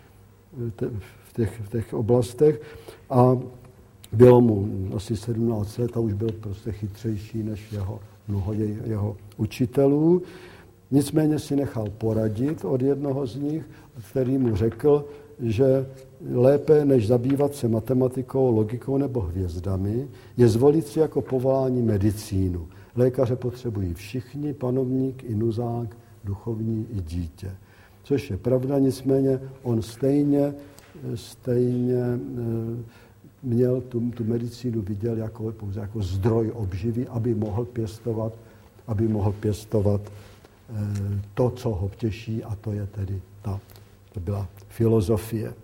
v těch oblastech. A bylo mu asi 17 let a už byl prostě chytřejší než mnoho jeho učitelů. Nicméně si nechal poradit od jednoho z nich, který mu řekl, že lépe než zabývat se matematikou, logikou nebo hvězdami, je zvolit si jako povolání medicínu. Lékaře potřebují všichni, panovník i nuzák, duchovní i dítě. Což je pravda, nicméně on stejně stejně měl tu medicínu viděl pouze jako zdroj obživy, aby mohl pěstovat to, co ho těší, a to je tedy to byla filozofie.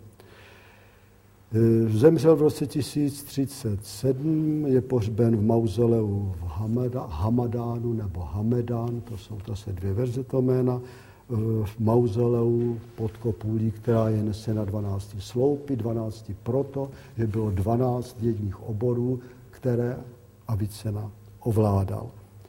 Zemřel v roce 1037, je pohřben v mauzoleu v Hamadánu nebo Hamedán, to jsou zase dvě verze toho jména, v mauzoleu pod kopulí, která je nesena 12 sloupy, 12 proto, že bylo 12 jedních oborů, které Avicena ovládal.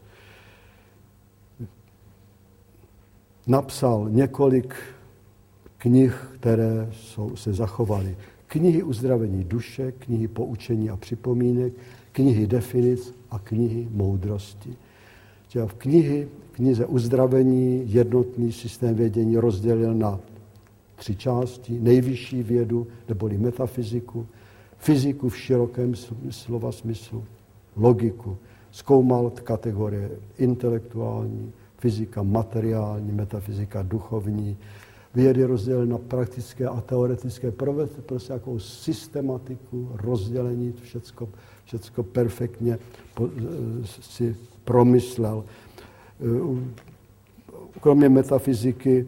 Napsal několik knih, které se zachovaly. Knihy uzdravení duše, knihy poučení a připomínek, knihy definic a knihy moudrosti. V knize uzdravení jednotný systém vědění rozdělil na 3 části. Nejvyšší vědu, neboli metafyziku, fyziku v širokém slova smyslu, logiku. Zkoumal kategorie intelektuální, fyzika materiální, metafyzika duchovní. Vědy rozdělil na praktické a teoretické, prostě jako systematiku, rozdělení, všecko perfektně si promyslel. Kromě metafyziky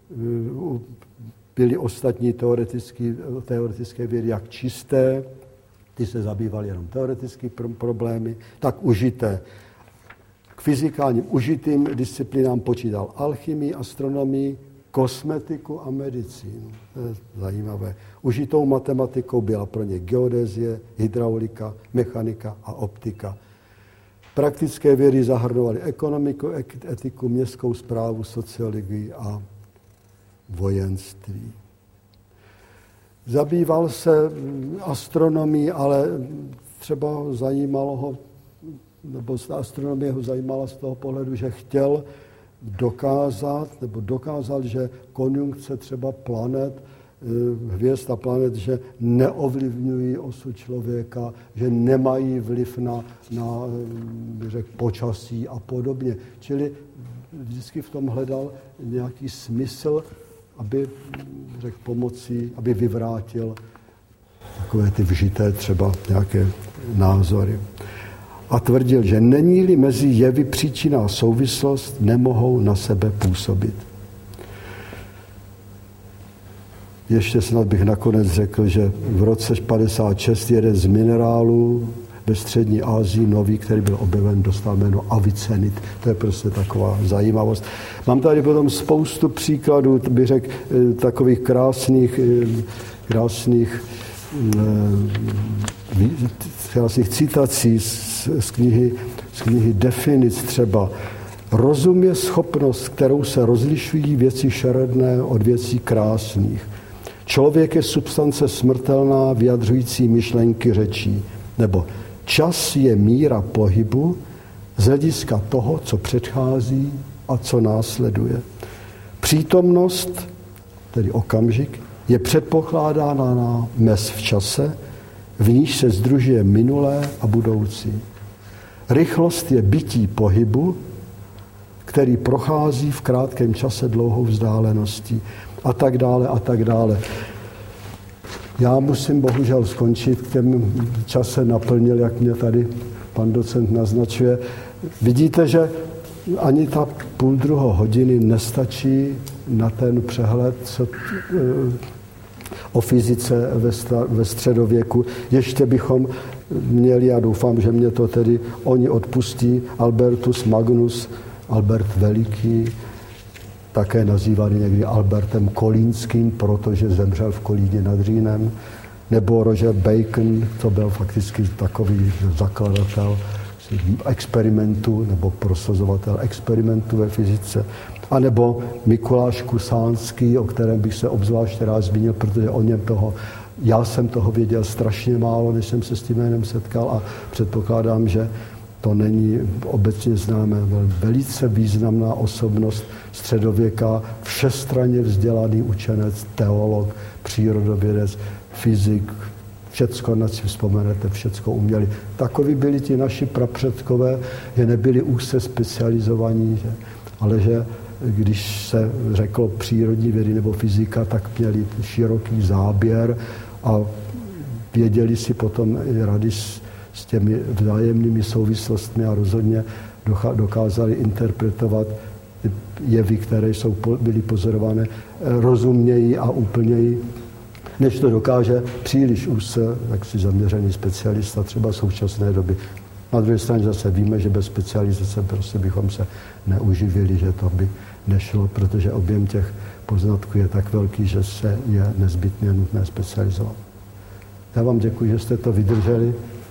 byly ostatní teoretické vědy jak čisté, ty se zabývaly jenom teoretickými problémy, tak užité. K fyzikálním užitým disciplinám počítal alchymii, astronomii, kosmetiku a medicínu. To je zajímavé. Užitou matematikou byla pro ně geodézie, hydraulika, mechanika a optika. Praktické vědy zahrnovaly ekonomiku, etiku, městskou správu, sociologii a vojenství. Zabýval se astronomií, ale třeba zajímalo ho, nebo astronomie ho zajímala z toho pohledu, že chtěl dokázal, že konjunkce třeba planet, hvězd a planet, že neovlivňují osud člověka, že nemají vliv na počasí a podobně. Čili vždycky v tom hledal nějaký smysl, aby aby vyvrátil takové ty vžité třeba nějaké názory. A tvrdil, že není-li mezi jevy příčinná souvislost, nemohou na sebe působit. Ještě snad bych nakonec řekl, že v roce 56 jeden z minerálů ve střední Asii nový, který byl objeven, dostal jméno avicenit. To je prostě taková zajímavost. Mám tady potom spoustu příkladů, bych řekl, takových krásných citací z knihy Definic třeba. Rozum je schopnost, kterou se rozlišují věci šeredné od věcí krásných. Člověk je substance smrtelná, vyjadřující myšlenky řečí. Nebo čas je míra pohybu z hlediska toho, co předchází a co následuje. Přítomnost, tedy okamžik, je předpokládána na mez v čase, v níž se sdružuje minulé a budoucí. Rychlost je bytí pohybu, který prochází v krátkém čase dlouhou vzdáleností a tak dále a tak dále. Já musím bohužel skončit, k těm čase naplnil, jak mě tady pan docent naznačuje. Vidíte, že ani ta 1,5 hodiny nestačí na ten přehled o fyzice ve středověku. Ještě bychom měli, já doufám, že mě to tedy oni odpustí, Albertus Magnus, Albert Veliký, také nazývaný někdy Albertem Kolínským, protože zemřel v Kolíně nad Rýnem, nebo Roger Bacon, to byl fakticky takový zakladatel experimentu nebo prosazovatel experimentu ve fyzice, anebo Mikuláš Kusánský, o kterém bych se obzvlášť rád zmínil, protože já jsem toho věděl strašně málo, než jsem se s tím jménem setkal a předpokládám, že to není obecně známé, velice významná osobnost středověka, všestranně vzdělaný učenec, teolog, přírodovědec, fyzik, všecko, na si vzpomenete, všecko uměli. Takoví byli ti naši prapředkové, že nebyli úzce specializovaní, ale že když se řeklo přírodní vědy nebo fyzika, tak měli široký záběr a věděli si potom i rady s těmi vzájemnými souvislostmi a rozhodně dokázali interpretovat jevy, které byly pozorované rozumněji a úplněji, než to dokáže příliš úzce jaksi zaměřený specialista třeba v současné doby. Na druhé straně zase víme, že bez specializace prostě bychom se neuživili, že to by nešlo, protože objem těch poznatků je tak velký, že se je nezbytně nutné specializovat. Já vám děkuji, že jste to vydrželi.